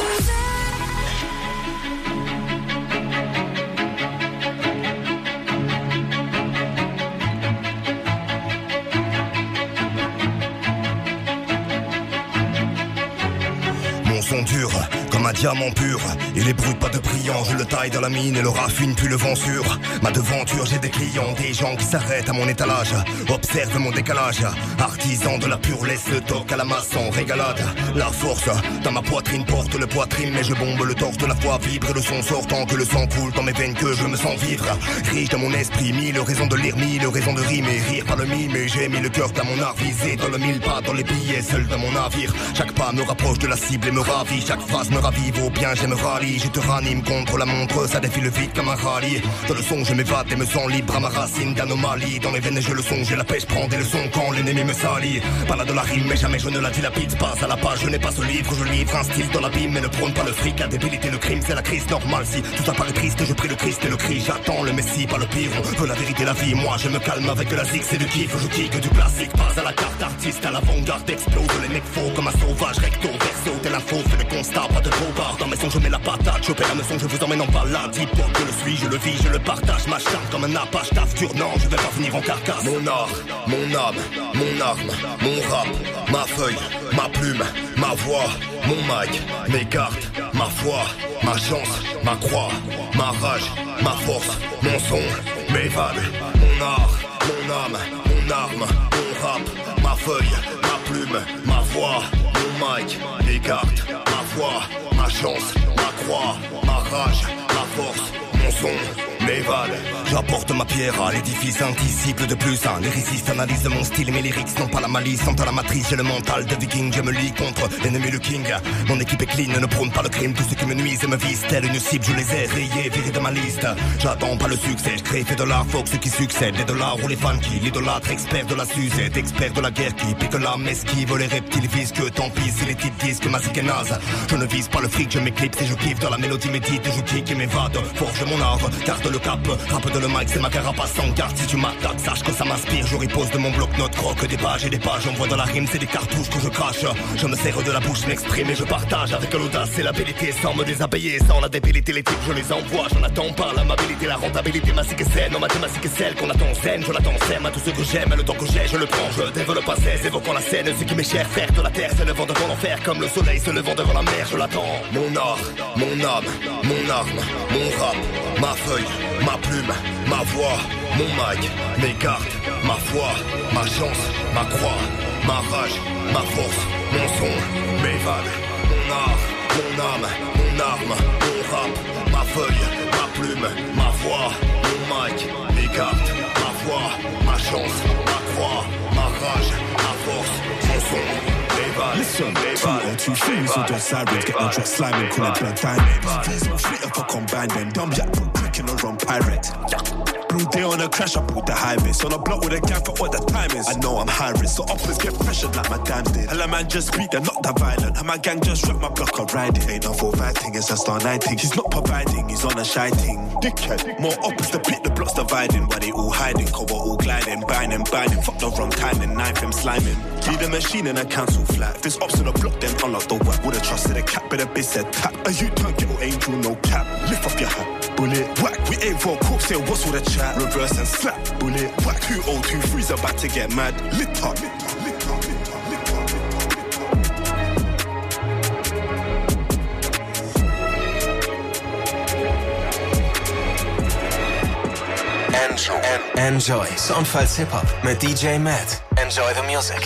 Son dur, comme un diamant pur. Il est brut, pas de brillant. Je le taille dans la mine et le raffine, puis le vent sûr. Ma devanture, j'ai des clients, des gens qui s'arrêtent à mon étalage. Observe mon décalage. Artisan de la pure laisse le toc à la masse en régalade. La force dans ma poitrine porte le poitrine, mais je bombe le torse de la foi vibre et le son sortant que le sang coule dans mes veines que je me sens vivre. Riche dans mon esprit, mille raisons de lire, mille raisons de rimer, rire par le mime. Et j'ai mis le cœur dans mon art visé, dans le mille pas, dans les billets, seul dans mon navire. Chaque pas me rapproche de la cible et me ravit. Chaque phrase me ravive, au bien je me rallie. Je te ranime contre la montre, ça défile vite comme un rallye. Dans le son je m'évade et me sens libre à ma racine d'anomalie. Dans les veines je le songe, j'ai la pêche, prends des leçons quand l'ennemi me salit. Pas là de la rime mais jamais je ne la dilapide. Passe à la page, je n'ai pas ce livre, je livre un style dans l'abîme. Mais ne prône pas le fric, la débilité, le crime, c'est la crise normale. Si tout ça paraît triste, je prie le Christ et le cri. J'attends le messie, pas le pire, on veut la vérité, la vie. Moi je me calme avec de la zig, c'est du kiff. Je kick du classique, pas à la carte artiste. À l'avant-garde explose les mecs faux comme un sauvage. Recto, verso, tel info, fais le constat, pas de bobard. Dans mes sons je mets la patate, choper la meçon, je vous emmène en balade. Hip-hop, je le suis, je le vis, je le partage. Ma charte comme un apache, taf tournant, je vais pas finir en carcasse. Mon art, mon âme, mon arme, mon rap, ma feuille, ma plume, ma voix, mon mic, mes cartes, ma foi, ma chance, ma croix, ma rage, ma force, mon son, mes vagues, mon art, mon âme, mon arme, mon rap, ma feuille, ma plume, ma voix, mon mic, mes cartes, ma foi, ma chance, ma croix, ma rage, ma force, mon son, mes vagues. J'apporte ma pierre à l'édifice, un disciple de plus, un lyriciste analyse mon style et mes lyrics n'ont pas la malice, sont à la matrice, j'ai le mental de viking, je me lie contre l'ennemi le king. Mon équipe est clean, ne prône pas le crime, tous ceux qui me nuisent et me visent, telle une cible, je les ai rayés, virés de ma liste. J'attends pas le succès, je crée, fais de l'art, faut que ceux qui succèdent, les dollars ou les fans qui l'idolâtrent, expert de la suzette, expert de la guerre qui pique l'âme, esquive les reptiles visent que tant pis si les titres disent que ma zik est naze. Je ne vise pas le fric, je m'éclipse et je kiffe dans la mélodie médite, je kick et m'évade, forge mon art, garde le cap, rappe de le mic, c'est ma carapace en garde. Si tu m'attaques, sache que ça m'inspire. Je repose de mon bloc-notes, croque des pages et des pages. On voit dans la rime, c'est des cartouches que je crache. Je me serre de la bouche, je m'exprime et je partage avec l'audace et l'habilité. Sans me déshabiller, sans la débilité, les types, je les envoie. J'en attends pas l'amabilité, la rentabilité, ma sick est saine. En mathématiques est celle qu'on attend en scène. Je l'attends sème à tout ce que j'aime, le temps que j'ai, je le prends. Je développe pas cesse, évoquant la scène. Ce qui m'est cher, faire de la terre, se levant devant l'enfer. Comme le soleil se levant devant la mer, je l'attends. Mon art, mon âme, mon arme, mon rap, ma feuille, ma plume, ma voix, mon mic, mes cartes, ma foi, ma chance, ma croix, ma rage, ma force, mon son, mes vagues, mon art, mon âme, mon arme, mon rap, ma feuille, ma plume, ma voix, mon mic, mes cartes, ma foi, ma chance, ma croix, ma rage, ma force, mon son. Listen, two or two things with those sirens, get no dress slamming, call it blood diamond. Feasible fleet if I combine them, dumb yak from cricket. in a rum pirate. Blue day on a crash, I pulled the high vis. On a block with a gang for what the time is. I know I'm high risk, so offers get pressured like my dad did. Hell, a man just speak, they're not that violent. And my gang just rip my block, I ride it. Ain't no full fighting, it's a star nighting. He's not providing, he's on a shy thing. Dickhead, more uppers, the pit, the blocks dividing. Why they all hiding, cause we're all gliding. Binding, binding, fuck the wrong timing. Knife him sliming. Lead a machine in a council flat. If there's ops in the block, then unlock the whack. Would've trusted a cap, but a bitch said tap. A you don't get your angel, no cap. Lift off your hat, bullet, whack. We aim for a corpse, say what's all the chat? Reverse and slap, bullet, whack. Two oh two three's about to get mad. Lit up, lit up, lit up, lit up, lit up, lit up. Enjoy. Enjoy. Soundfiles Hip-Hop mit D J Matt. Enjoy the music.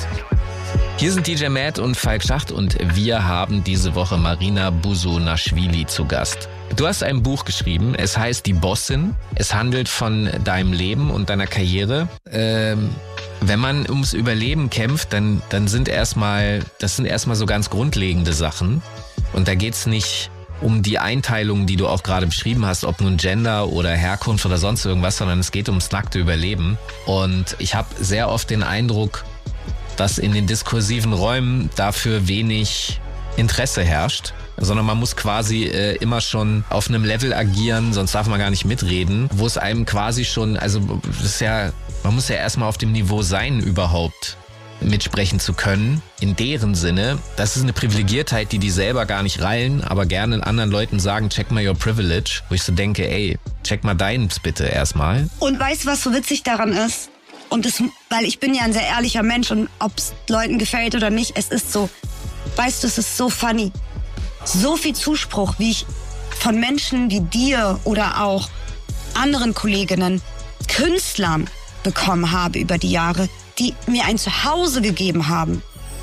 Hier sind D J Matt und Falk Schacht und wir haben diese Woche Marina Busunashvili zu Gast. Du hast ein Buch geschrieben, es heißt Die Bossin. Es handelt von deinem Leben und deiner Karriere. Ähm, wenn man ums Überleben kämpft, dann, dann sind erstmal, das sind erstmal so ganz grundlegende Sachen. Und da geht's nicht um die Einteilung, die du auch gerade beschrieben hast, ob nun Gender oder Herkunft oder sonst irgendwas, sondern es geht ums nackte Überleben. Und ich habe sehr oft den Eindruck, dass in den diskursiven Räumen dafür wenig Interesse herrscht, sondern man muss quasi äh, immer schon auf einem Level agieren, sonst darf man gar nicht mitreden, wo es einem quasi schon, also das ist ja, man muss ja erstmal auf dem Niveau sein, überhaupt mitsprechen zu können, in deren Sinne. Das ist eine Privilegiertheit, die die selber gar nicht rallen, aber gerne anderen Leuten sagen, check mal your privilege, wo ich so denke, ey, check mal deins bitte erstmal. Und weißt du, was so witzig daran ist? Und das, weil ich bin ja ein sehr ehrlicher Mensch und ob es Leuten gefällt oder nicht, es ist so, weißt du, es ist so funny. So viel Zuspruch, wie ich von Menschen wie dir oder auch anderen Kolleginnen, Künstlern bekommen habe über die Jahre, die mir ein Zuhause gegeben haben,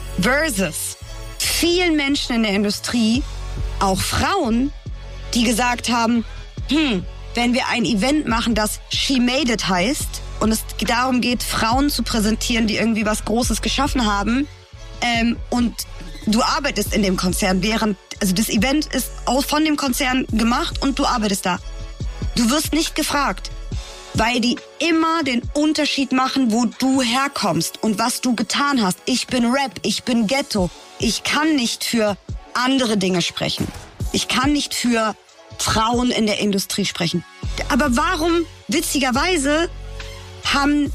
versus vielen Menschen in der Industrie, auch Frauen, die gesagt haben, hm, wenn wir ein Event machen, das She Made It heißt, und es darum geht, Frauen zu präsentieren, die irgendwie was Großes geschaffen haben, ähm, und du arbeitest in dem Konzern, während, also das Event ist auch von dem Konzern gemacht und du arbeitest da. Du wirst nicht gefragt, weil die immer den Unterschied machen, wo du herkommst und was du getan hast. Ich bin Rap, ich bin Ghetto. Ich kann nicht für andere Dinge sprechen. Ich kann nicht für Frauen in der Industrie sprechen. Aber warum, witzigerweise, haben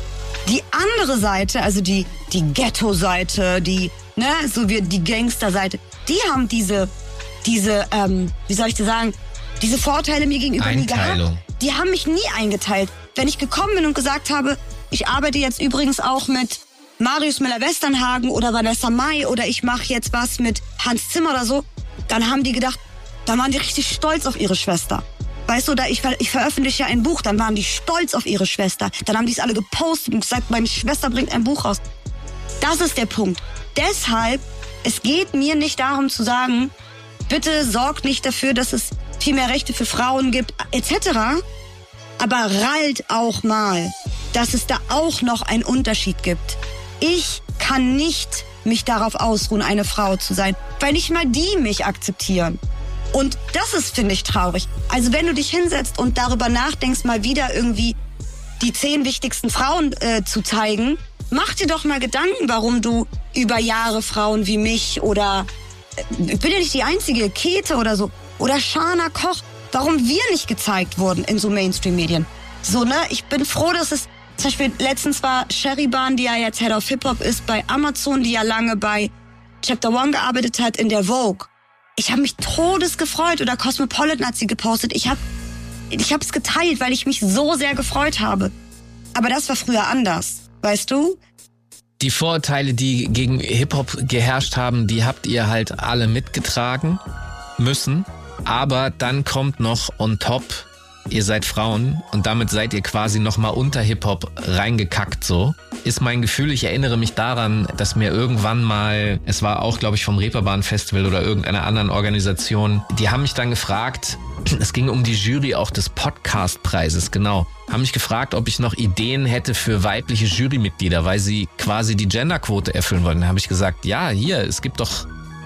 die andere Seite, also die, die Ghetto-Seite, die, ne, so wie die Gangster-Seite, die haben diese, diese, ähm, wie soll ich das sagen, diese Vorteile mir gegenüber nie gehabt. Die haben mich nie eingeteilt. Wenn ich gekommen bin und gesagt habe, ich arbeite jetzt übrigens auch mit Marius Müller-Westernhagen oder Vanessa Mai oder ich mache jetzt was mit Hans Zimmer oder so, dann haben die gedacht, dann waren die richtig stolz auf ihre Schwester. Weißt du, da ich, ich veröffentliche ja ein Buch, dann waren die stolz auf ihre Schwester. Dann haben die es alle gepostet und gesagt, meine Schwester bringt ein Buch raus. Das ist der Punkt. Deshalb, es geht mir nicht darum zu sagen, bitte sorgt nicht dafür, dass es viel mehr Rechte für Frauen gibt, et cetera. Aber rallt auch mal, dass es da auch noch einen Unterschied gibt. Ich kann nicht mich darauf ausruhen, eine Frau zu sein, weil nicht mal die mich akzeptieren. Und das ist, finde ich, traurig. Also wenn du dich hinsetzt und darüber nachdenkst, mal wieder irgendwie die zehn wichtigsten Frauen äh, zu zeigen, mach dir doch mal Gedanken, warum du über Jahre Frauen wie mich oder, äh, ich bin ja nicht die einzige, Käthe oder so, oder Shana Koch, warum wir nicht gezeigt wurden in so Mainstream-Medien. So, ne, ich bin froh, dass es, zum Beispiel letztens war Sherryban, die ja jetzt Head of Hip-Hop ist, bei Amazon, die ja lange bei Chapter One gearbeitet hat, in der Vogue. Ich habe mich todes gefreut, oder Cosmopolitan hat sie gepostet. Ich habe ich hab's geteilt, weil ich mich so sehr gefreut habe. Aber das war früher anders, weißt du? Die Vorurteile, die gegen Hip-Hop geherrscht haben, die habt ihr halt alle mitgetragen müssen. Aber dann kommt noch on top, ihr seid Frauen und damit seid ihr quasi nochmal unter Hip-Hop reingekackt so. Ist mein Gefühl, ich erinnere mich daran, dass mir irgendwann mal, es war auch, glaube ich, vom Reeperbahn Festival oder irgendeiner anderen Organisation, die haben mich dann gefragt, es ging um die Jury auch des Podcast-Preises, genau, haben mich gefragt, ob ich noch Ideen hätte für weibliche Jurymitglieder, weil sie quasi die Genderquote erfüllen wollten. Da habe ich gesagt, ja, hier, es gibt doch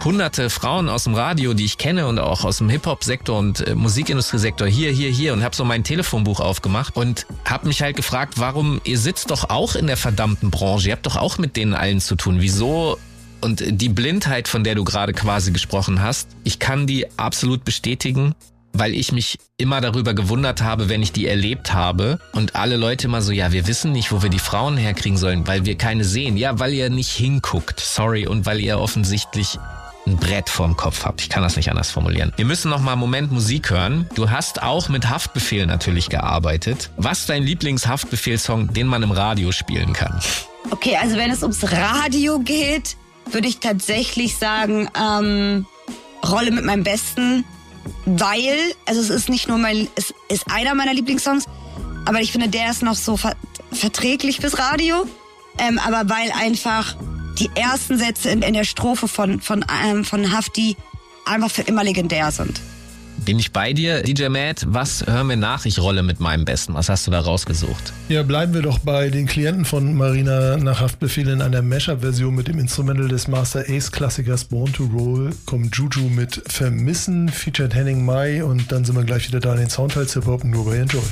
hunderte Frauen aus dem Radio, die ich kenne und auch aus dem Hip-Hop-Sektor und äh, Musikindustriesektor hier, hier, hier und habe so mein Telefonbuch aufgemacht und habe mich halt gefragt, warum, ihr sitzt doch auch in der verdammten Branche, ihr habt doch auch mit denen allen zu tun, wieso? Und die Blindheit, von der du gerade quasi gesprochen hast, ich kann die absolut bestätigen, weil ich mich immer darüber gewundert habe, wenn ich die erlebt habe und alle Leute immer so, ja, wir wissen nicht, wo wir die Frauen herkriegen sollen, weil wir keine sehen. Ja, weil ihr nicht hinguckt, sorry, und weil ihr offensichtlich ein Brett vorm Kopf habt. Ich kann das nicht anders formulieren. Wir müssen noch mal einen Moment Musik hören. Du hast auch mit Haftbefehl natürlich gearbeitet. Was ist dein Lieblings-Haftbefehl-Song, den man im Radio spielen kann? Okay, also wenn es ums Radio geht, würde ich tatsächlich sagen, ähm, Rolle mit meinem Besten, weil, also es ist nicht nur mein, es ist einer meiner Lieblingssongs, aber ich finde, der ist noch so ver- verträglich fürs Radio, ähm, aber weil einfach die ersten Sätze in, in der Strophe von, von, ähm, von Hafti einfach für immer legendär sind. Bin ich bei dir, D J Matt? Was hören wir nach? Ich rolle mit meinem Besten. Was hast du da rausgesucht? Ja, bleiben wir doch bei den Klienten von Marina nach Haftbefehl in einer Mashup-Version mit dem Instrumental des Master Ace-Klassikers Born to Roll. Kommt Juju mit Vermissen, featured Henning Mai und dann sind wir gleich wieder da in den Soundteils Hip-Hop nur bei Enjoy.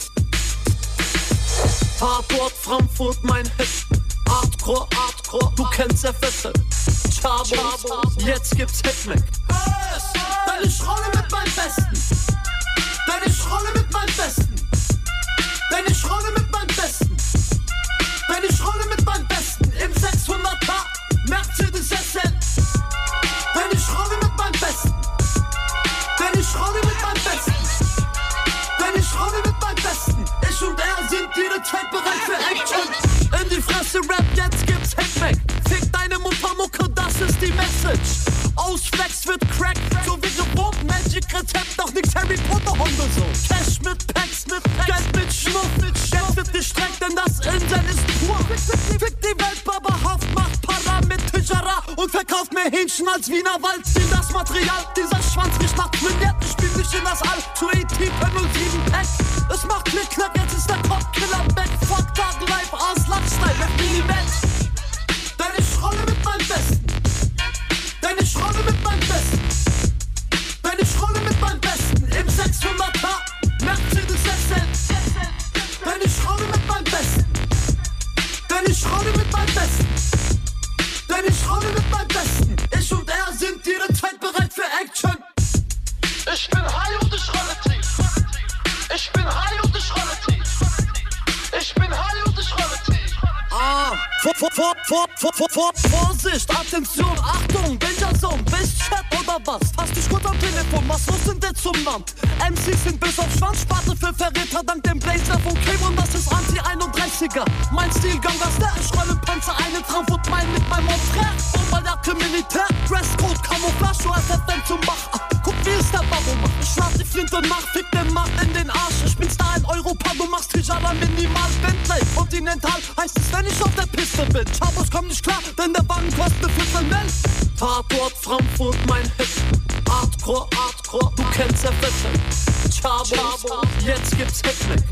Tatort Frankfurt, mein Hit. Hardcore, Hardcore, du kennst F S L. Chabo, jetzt gibt's Hitmack. Denn ich rolle mit meinem Besten. Denn ich rolle mit meinem Besten. Denn ich rolle mit meinem Besten. Denn ich rolle mit meinem Besten. Im sechshunderter Mercedes S L. Denn ich rolle mit meinem Besten. Denn ich rolle mit meinem Besten. Denn ich rolle mit meinem Besten. Ich und er sind jederzeit bereit für Action. In die Fresse Rap, jetzt gibt's Hitmack. Fick deine Muttermucke, das ist die Message. Ausflex wird Crack, so wie gewohnt. Magic-Rezept, doch nix Harry Potter-Hunde so. Cash mit Packs, mit Geld mit Schnuff, mit Geld wird gestreckt, denn das Inseln ist pur. Fick die Welt, Baba Haft, macht Para mit Tijara und verkauft mehr Hähnchen als Wiener Wald. Nimm das Material, dieser Schwanz riecht nach Milliarden, spielt nicht in das All. To A T null sieben Pack, es macht Klick, Klack, jetzt ist der Top-Killer back. Fuck Tag, Life, aus Lifestyle, mit Minimet. Denn ich rolle mit meinem Besten. Denn ich rolle mit meinem Besten. Denn ich rolle mit meinem Besten. Im sechshunderter Mercedes S L. Denn ich rolle mit meinem Besten. Denn ich rolle mit meinem Besten. Denn ich rolle mit meinem Besten. Ich und er sind jederzeit bereit für Action. Ich bin high und ich rolle tief. Ich bin high und ich rolle tief. Ich bin high und ich rolle tief. Ah, vor, vor, vor, vor, vor, vor, vor, Vorsicht, Attention, Achtung, Danger Zone, bist Chat oder was? Hast dich gut am Telefon, was los sind jetzt zum Land? M Cs sind bis auf Schwanzsparte für Verräter, dank dem Blazer von Kim und das ist Anti einunddreißiger. Mein Stil Gangster, ich rolle Panzer, einen Frankfurt Main mit meinem Montreur. Und mal Jacke Militär, Dresscode, Camouflage, U S F M zum Bach. Guck, wie ist der Babo macht. Ich schlag die Flinte nach, fick den Markt in den Arsch. Ich bin Star in Europa, du machst Tijala minimal, Bentley. Continental heißt es, wenn ich auf der Piste bin. Chabos komm nicht klar, denn der Wagen kostet vierzehn Mell. Tatort Frankfurt, mein Hit. Hardcore, Hardcore, du kennst F S L. Chabos, jetzt gibt's Hitmack.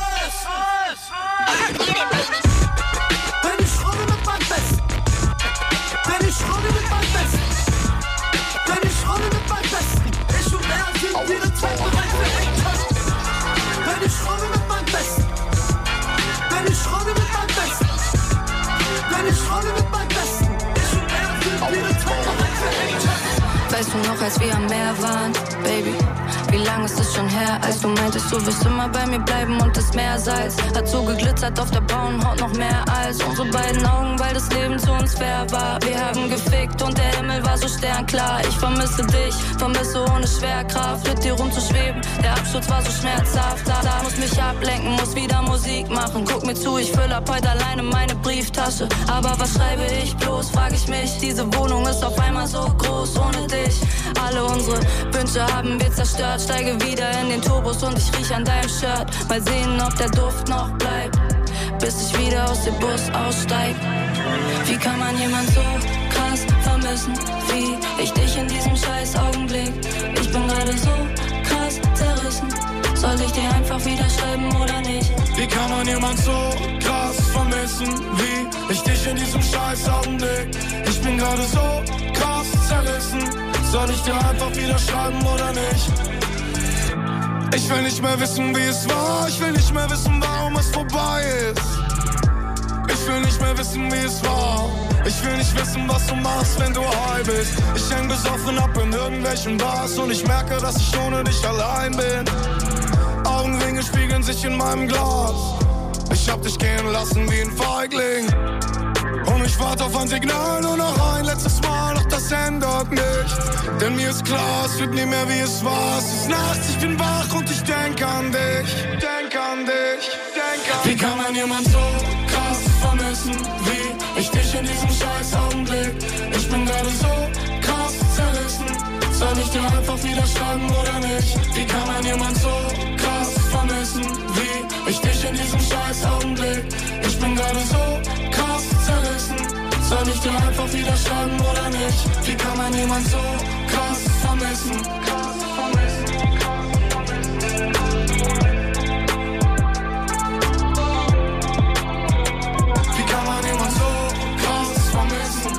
Denn ich rolle mit meinem Besten. Denn ich rolle mit meinem Besten. Denn ich rolle mit meinem Besten. Ich und er sind jederzeit bereit für Action. Denn ich rolle mit meinem Besten. Denn ich rolle mit meinem Besten. Denn ich rolle mit meinem Besten. Ich und er sind jederzeit bereit für Action. Weißt du noch, als wir am Meer waren, Baby? Wie lang ist es schon her, als du meintest, du wirst immer bei mir bleiben und das Meersalz hat so geglitzert auf der braunen Haut noch mehr als unsere beiden Augen, weil das Leben zu uns fair war. Wir haben gefickt und der Himmel war so sternklar. Ich vermisse dich, vermisse ohne Schwerkraft, mit dir rumzuschweben. Der Absturz war so schmerzhaft, da, da muss mich ablenken, muss wieder Musik machen. Guck mir zu, ich fülle ab heute alleine meine Brieftasche. Aber was schreibe ich bloß, frag ich mich. Diese Wohnung ist auf einmal so groß ohne dich. Alle unsere Wünsche haben wir zerstört. Steige wieder in den Turbos und ich riech an deinem Shirt. Mal sehen, ob der Duft noch bleibt, bis ich wieder aus dem Bus aussteig. Wie kann man jemand so krass vermissen, wie ich dich in diesem scheiß Augenblick? Ich bin gerade so krass zerrissen. Soll ich dir einfach wieder schreiben oder nicht? Wie kann man jemand so krass vermissen, wie ich dich in diesem scheiß Augenblick? Ich bin gerade so krass zerrissen. Soll ich dir einfach wieder schreiben oder nicht? Ich will nicht mehr wissen, wie es war. Ich will nicht mehr wissen, warum es vorbei ist. Ich will nicht mehr wissen, wie es war. Ich will nicht wissen, was du machst, wenn du high bist. Ich häng besoffen ab in irgendwelchen Bars und ich merke, dass ich ohne dich allein bin. Augenringe spiegeln sich in meinem Glas. Ich hab dich gehen lassen wie ein Feigling. Und ich warte auf ein Signal, nur noch ein letztes Mal, doch das ändert nichts. Denn mir ist klar, es wird nie mehr wie es war. Es ist nachts, ich bin wach und ich denk an dich. Denk an dich, denk an dich. Wie kann man jemand so krass vermissen wie ich dich in diesem scheiß Augenblick? Ich bin gerade so krass zerrissen. Soll ich dir einfach wieder schreiben oder nicht? Wie kann man jemand so krass vermissen wie ich dich in diesem scheiß Augenblick? Ich bin gerade so krass zerrissen. Soll ich dir einfach wieder schreiben oder nicht? Wie kann man jemand so krass vermissen? Krass vermissen, krass vermissen. Wie kann man jemand so krass vermissen?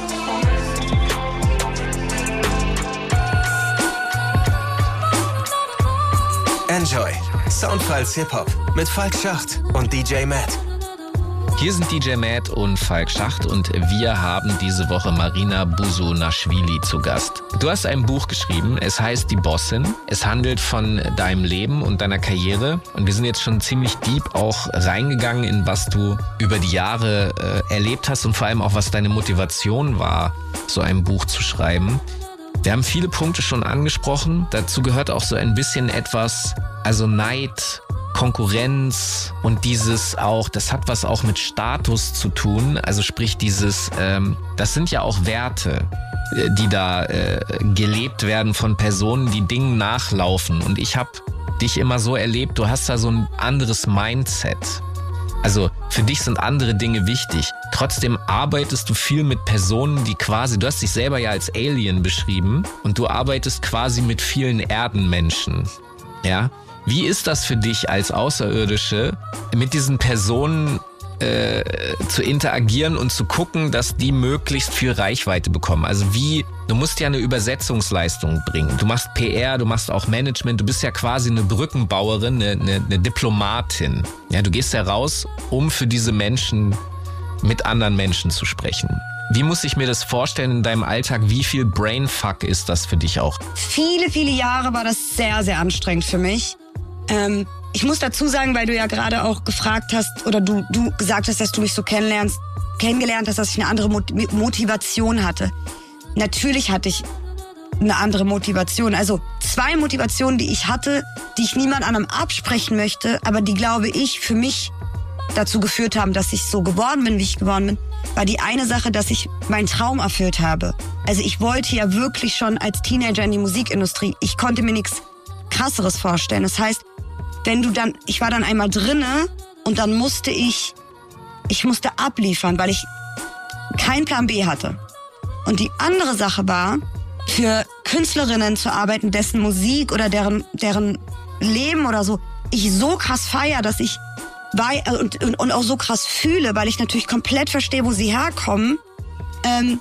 Enjoy. Soundfiles Hip-Hop mit Falk Schacht und D J Matt. Hier sind D J Matt und Falk Schacht und wir haben diese Woche Marina Busunashvili zu Gast. Du hast ein Buch geschrieben, es heißt Die Bossin. Es handelt von deinem Leben und deiner Karriere und wir sind jetzt schon ziemlich deep auch reingegangen in was du über die Jahre äh, erlebt hast und vor allem auch was deine Motivation war, so ein Buch zu schreiben. Wir haben viele Punkte schon angesprochen. Dazu gehört auch so ein bisschen etwas, also Neid, Konkurrenz und dieses auch, das hat was auch mit Status zu tun. Also sprich dieses, ähm, das sind ja auch Werte, die da äh, gelebt werden von Personen, die Dingen nachlaufen. Und ich habe dich immer so erlebt, du hast da so ein anderes Mindset. Also für dich sind andere Dinge wichtig. Trotzdem arbeitest du viel mit Personen, die quasi, du hast dich selber ja als Alien beschrieben und du arbeitest quasi mit vielen Erdenmenschen. Ja? Wie ist das für dich als Außerirdische, mit diesen Personen äh, zu interagieren und zu gucken, dass die möglichst viel Reichweite bekommen? Also wie, du musst ja eine Übersetzungsleistung bringen. Du machst P R, du machst auch Management, du bist ja quasi eine Brückenbauerin, eine, eine, eine Diplomatin. Ja, du gehst ja raus, um für diese Menschen mit anderen Menschen zu sprechen. Wie muss ich mir das vorstellen in deinem Alltag? Wie viel Brainfuck ist das für dich auch? Viele, viele Jahre war das sehr, sehr anstrengend für mich. Ähm, ich muss dazu sagen, weil du ja gerade auch gefragt hast oder du, du gesagt hast, dass du mich so kennenlernst, kennengelernt hast, dass ich eine andere Mot- Motivation hatte. Natürlich hatte ich eine andere Motivation. Also zwei Motivationen, die ich hatte, die ich niemand anderem absprechen möchte, aber die, glaube ich, für mich dazu geführt haben, dass ich so geworden bin, wie ich geworden bin, war die eine Sache, dass ich meinen Traum erfüllt habe. Also ich wollte ja wirklich schon als Teenager in die Musikindustrie. Ich konnte mir nichts Krasseres vorstellen. Das heißt, wenn du dann, ich war dann einmal drinne und dann musste ich, ich musste abliefern, weil ich keinen Plan B hatte. Und die andere Sache war, für Künstlerinnen zu arbeiten, dessen Musik oder deren, deren Leben oder so, ich so krass feier, dass ich Weil, und, und, und auch so krass fühle, weil ich natürlich komplett verstehe, wo sie herkommen. Ähm,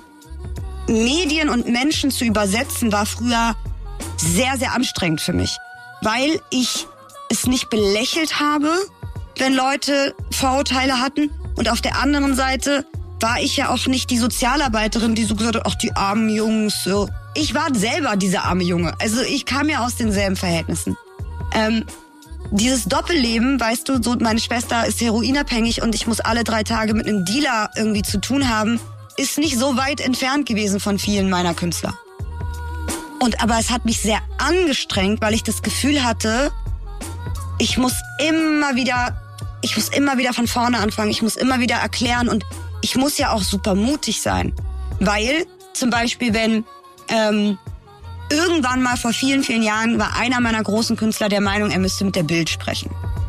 Medien und Menschen zu übersetzen war früher sehr, sehr anstrengend für mich. Weil ich es nicht belächelt habe, wenn Leute Vorurteile hatten. Und auf der anderen Seite war ich ja auch nicht die Sozialarbeiterin, die so gesagt hat, ach, die armen Jungs. So. Ich war selber dieser arme Junge. Also ich kam ja aus denselben Verhältnissen. Ähm, Dieses Doppelleben, weißt du, so meine Schwester ist heroinabhängig und ich muss alle drei Tage mit einem Dealer irgendwie zu tun haben, ist nicht so weit entfernt gewesen von vielen meiner Künstler. Und aber es hat mich sehr angestrengt, weil ich das Gefühl hatte, ich muss immer wieder, ich muss immer wieder von vorne anfangen, ich muss immer wieder erklären und ich muss ja auch super mutig sein. Weil zum Beispiel, wenn ähm, irgendwann mal vor vielen, vielen Jahren war einer meiner großen Künstler der Meinung, er müsste mit der Bild sprechen.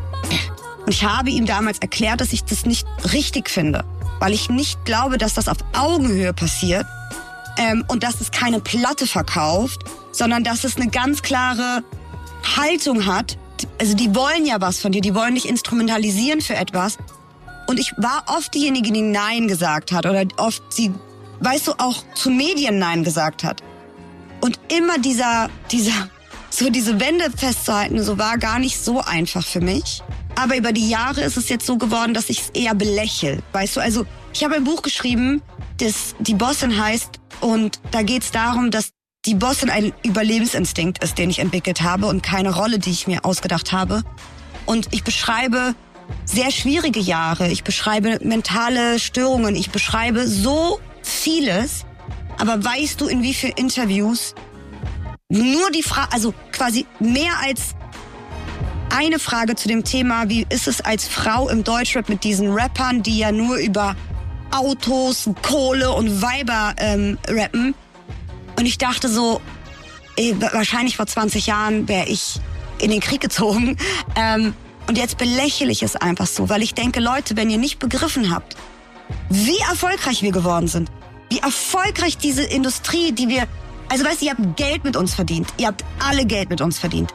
Und ich habe ihm damals erklärt, dass ich das nicht richtig finde, weil ich nicht glaube, dass das auf Augenhöhe passiert ähm, und dass es keine Platte verkauft, sondern dass es eine ganz klare Haltung hat. Also die wollen ja was von dir, die wollen dich instrumentalisieren für etwas. Und ich war oft diejenige, die Nein gesagt hat oder oft sie, weißt du, auch zu Medien Nein gesagt hat. Und immer dieser, dieser, so diese Wände festzuhalten, so war gar nicht so einfach für mich. Aber über die Jahre ist es jetzt so geworden, dass ich es eher belächel. Weißt du, also ich habe ein Buch geschrieben, das Die Bossin heißt. Und da geht es darum, dass die Bossin ein Überlebensinstinkt ist, den ich entwickelt habe und keine Rolle, die ich mir ausgedacht habe. Und ich beschreibe sehr schwierige Jahre. Ich beschreibe mentale Störungen. Ich beschreibe so vieles. Aber weißt du, in wie vielen Interviews nur die Frage, also quasi mehr als eine Frage zu dem Thema, wie ist es als Frau im Deutschrap mit diesen Rappern, die ja nur über Autos, Kohle und Weiber ähm, rappen. Und ich dachte so, ey, wahrscheinlich vor zwanzig Jahren wäre ich in den Krieg gezogen. Ähm, und jetzt belächle ich es einfach so, weil ich denke, Leute, wenn ihr nicht begriffen habt, wie erfolgreich wir geworden sind, wie erfolgreich diese Industrie, die wir, also weißt du, ihr habt Geld mit uns verdient, ihr habt alle Geld mit uns verdient.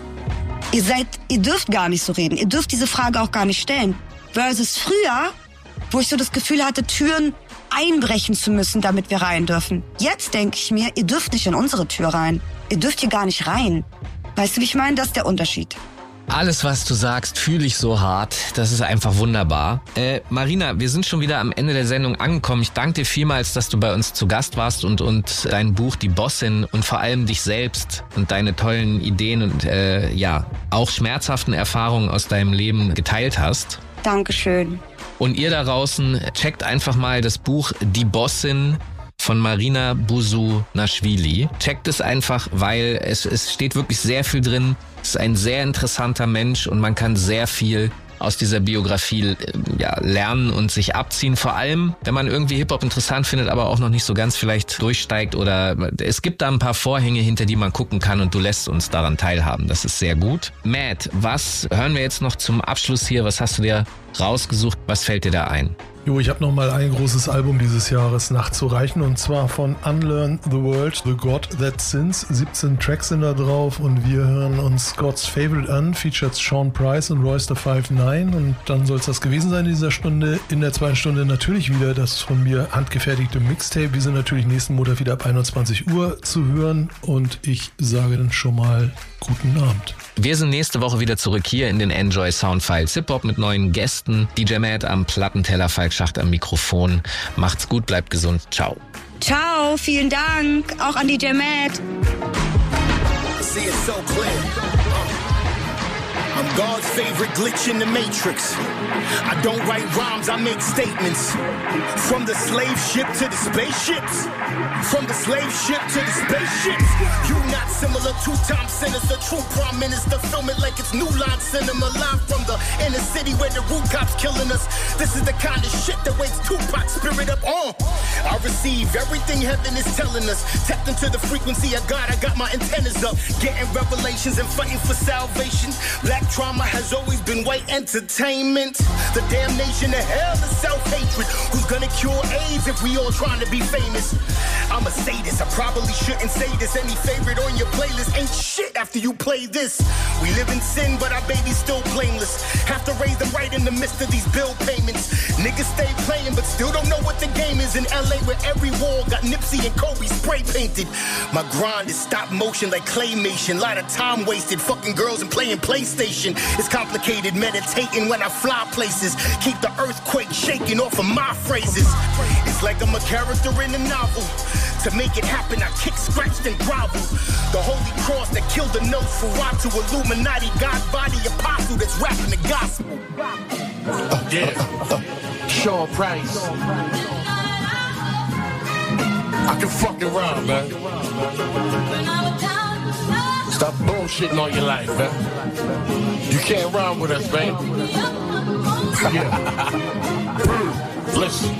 Ihr seid, ihr dürft gar nicht so reden, ihr dürft diese Frage auch gar nicht stellen. Versus früher, wo ich so das Gefühl hatte, Türen einbrechen zu müssen, damit wir rein dürfen. Jetzt denke ich mir, ihr dürft nicht in unsere Tür rein. Ihr dürft hier gar nicht rein. Weißt du, wie ich meine? Das ist der Unterschied. Alles, was du sagst, fühle ich so hart. Das ist einfach wunderbar. Äh, Marina, wir sind schon wieder am Ende der Sendung angekommen. Ich danke dir vielmals, dass du bei uns zu Gast warst und, und dein Buch Die Bossin und vor allem dich selbst und deine tollen Ideen und äh, ja, auch schmerzhaften Erfahrungen aus deinem Leben geteilt hast. Dankeschön. Und ihr da draußen, checkt einfach mal das Buch Die Bossin von Marina Busunashvili. Checkt es einfach, weil es, es steht wirklich sehr viel drin. Es ist ein sehr interessanter Mensch und man kann sehr viel aus dieser Biografie ja, lernen und sich abziehen. Vor allem, wenn man irgendwie Hip-Hop interessant findet, aber auch noch nicht so ganz vielleicht durchsteigt oder es gibt da ein paar Vorhänge, hinter die man gucken kann und du lässt uns daran teilhaben. Das ist sehr gut. Matt, was hören wir jetzt noch zum Abschluss hier? Was hast du dir rausgesucht? Was fällt dir da ein? Jo, ich habe nochmal ein großes Album dieses Jahres nachzureichen und zwar von Unlearn the World, The God That Sins. siebzehn Tracks sind da drauf und wir hören uns Scott's Favorite an, featured Sean Price und Royster neunundfünfzig und dann soll es das gewesen sein in dieser Stunde. In der zweiten Stunde natürlich wieder das von mir handgefertigte Mixtape. Wir sind natürlich nächsten Montag wieder ab einundzwanzig Uhr zu hören und ich sage dann schon mal guten Abend. Wir sind nächste Woche wieder zurück hier in den Enjoy Soundfiles Hip-Hop mit neuen Gästen. D J Matt am Plattenteller, Falk Schacht am Mikrofon. Macht's gut, bleibt gesund. Ciao. Ciao, vielen Dank. Auch an D J Matt. See it so clear. I'm God's favorite glitch in the Matrix. I don't write rhymes, I make statements. From the slave ship to the spaceships. From the slave ship to the spaceships. You not similar, two-time sinister, true prime minister. Film it like it's New Line Cinema. Live from the inner city where the root cops killing us. This is the kind of shit that wakes Tupac spirit up on. I receive everything heaven is telling us. Tapped into the frequency of God, I got my antennas up. Getting revelations and fighting for salvation. Black trauma has always been white entertainment. The damnation of hell is self-hatred. Who's gonna cure AIDS if we all trying to be famous? I'm a sadist, I probably shouldn't say this. Any favorite on your playlist ain't shit after you play this. We live in sin, but our baby's still blameless. Have to raise them right in the midst of these bill payments. Niggas stay playing, but still don't know what the game is. In L A where every wall got Nipsey and Kobe spray painted. My grind is stop motion like claymation. Lot of time wasted, fucking girls and playing PlayStation. It's complicated, meditating when I fly places. Keep the earthquake shaking off of my phrases. It's like I'm a character in a novel. To make it happen, I kick, scratched, and grovel. The holy cross that killed the Nosferatu, Illuminati, God body apostle that's rapping the gospel. Uh, yeah, uh, Sean Price. I can fucking rhyme, man. Stop bullshitting all your life, man. You can't rhyme with us, man. Yeah. Listen.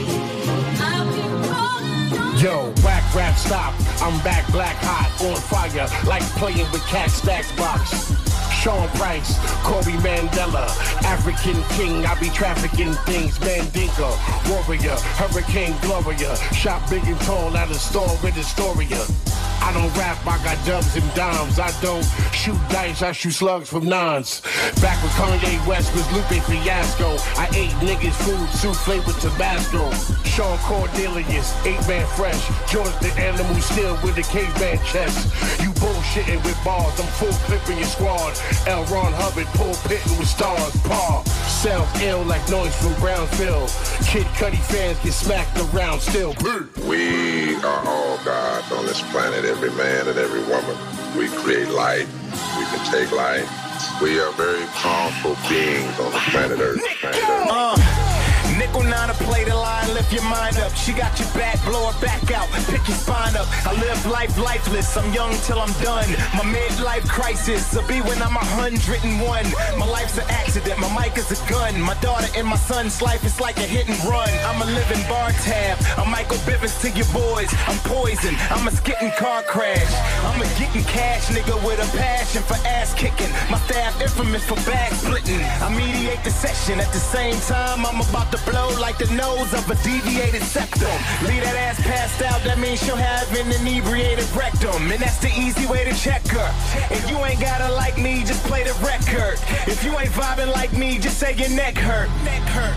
Yo, whack rap stop. I'm back black hot on fire like playing with cat stacks box. Sean Price, Corey Mandela, African king, I be trafficking things, Mandinka, warrior, Hurricane Gloria, shot big and tall out of store with Astoria. I don't rap, I got dubs and dimes. I don't shoot dice, I shoot slugs from nines. Back when Kanye West was Lupe Fiasco, I ate niggas food souffle with Tabasco. Sean Cordelius, eight man fresh. George the Animal still with the caveman chest. You bullshitting with bars, I'm full clipping your squad. L. Ron Hubbard, pulpitting with stars. Paul, sound ill like noise from Brownsville. Kid Cudi fans get smacked around still. We are all gods on this planet, every man and every woman. We create light, we can take light. We are very powerful beings on the planet Earth. Planet Earth. Uh. Nickel nine to play the line, lift your mind up. She got your back, blow her back out, pick your spine up. I live life lifeless, I'm young till I'm done. My midlife crisis will be when I'm a hundred and one. My life's an accident, my mic is a gun. My daughter and my son's life is like a hit and run. I'm a living bar tab, I'm Michael Bivins to your boys. I'm poison, I'm a skitting car crash. I'm a getting cash nigga with a passion for ass kicking. My staff infamous for bag splitting. I mediate the session at the same time I'm about to blow like the nose of a deviated septum. Leave that ass passed out, that means she'll have an inebriated rectum. And that's the easy way to check her. If you ain't gotta like me, just play the record. If you ain't vibing like me, just say your neck hurt. Neck hurt.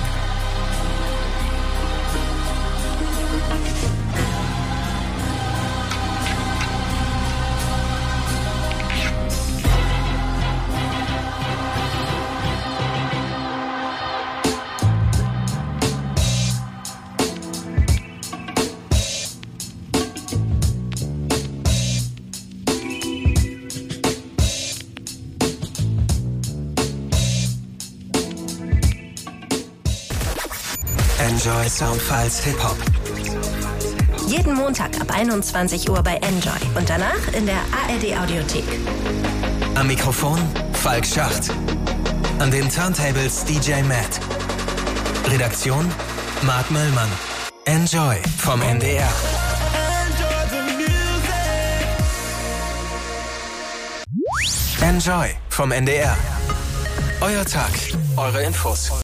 Enjoy Soundfiles Hip-Hop. Jeden Montag ab einundzwanzig Uhr bei Enjoy und danach in der A R D Audiothek. Am Mikrofon Falk Schacht. An den Turntables D J Matt. Redaktion Marc Möllmann. Enjoy vom N D R. Enjoy vom N D R. Euer Tag, eure Infos.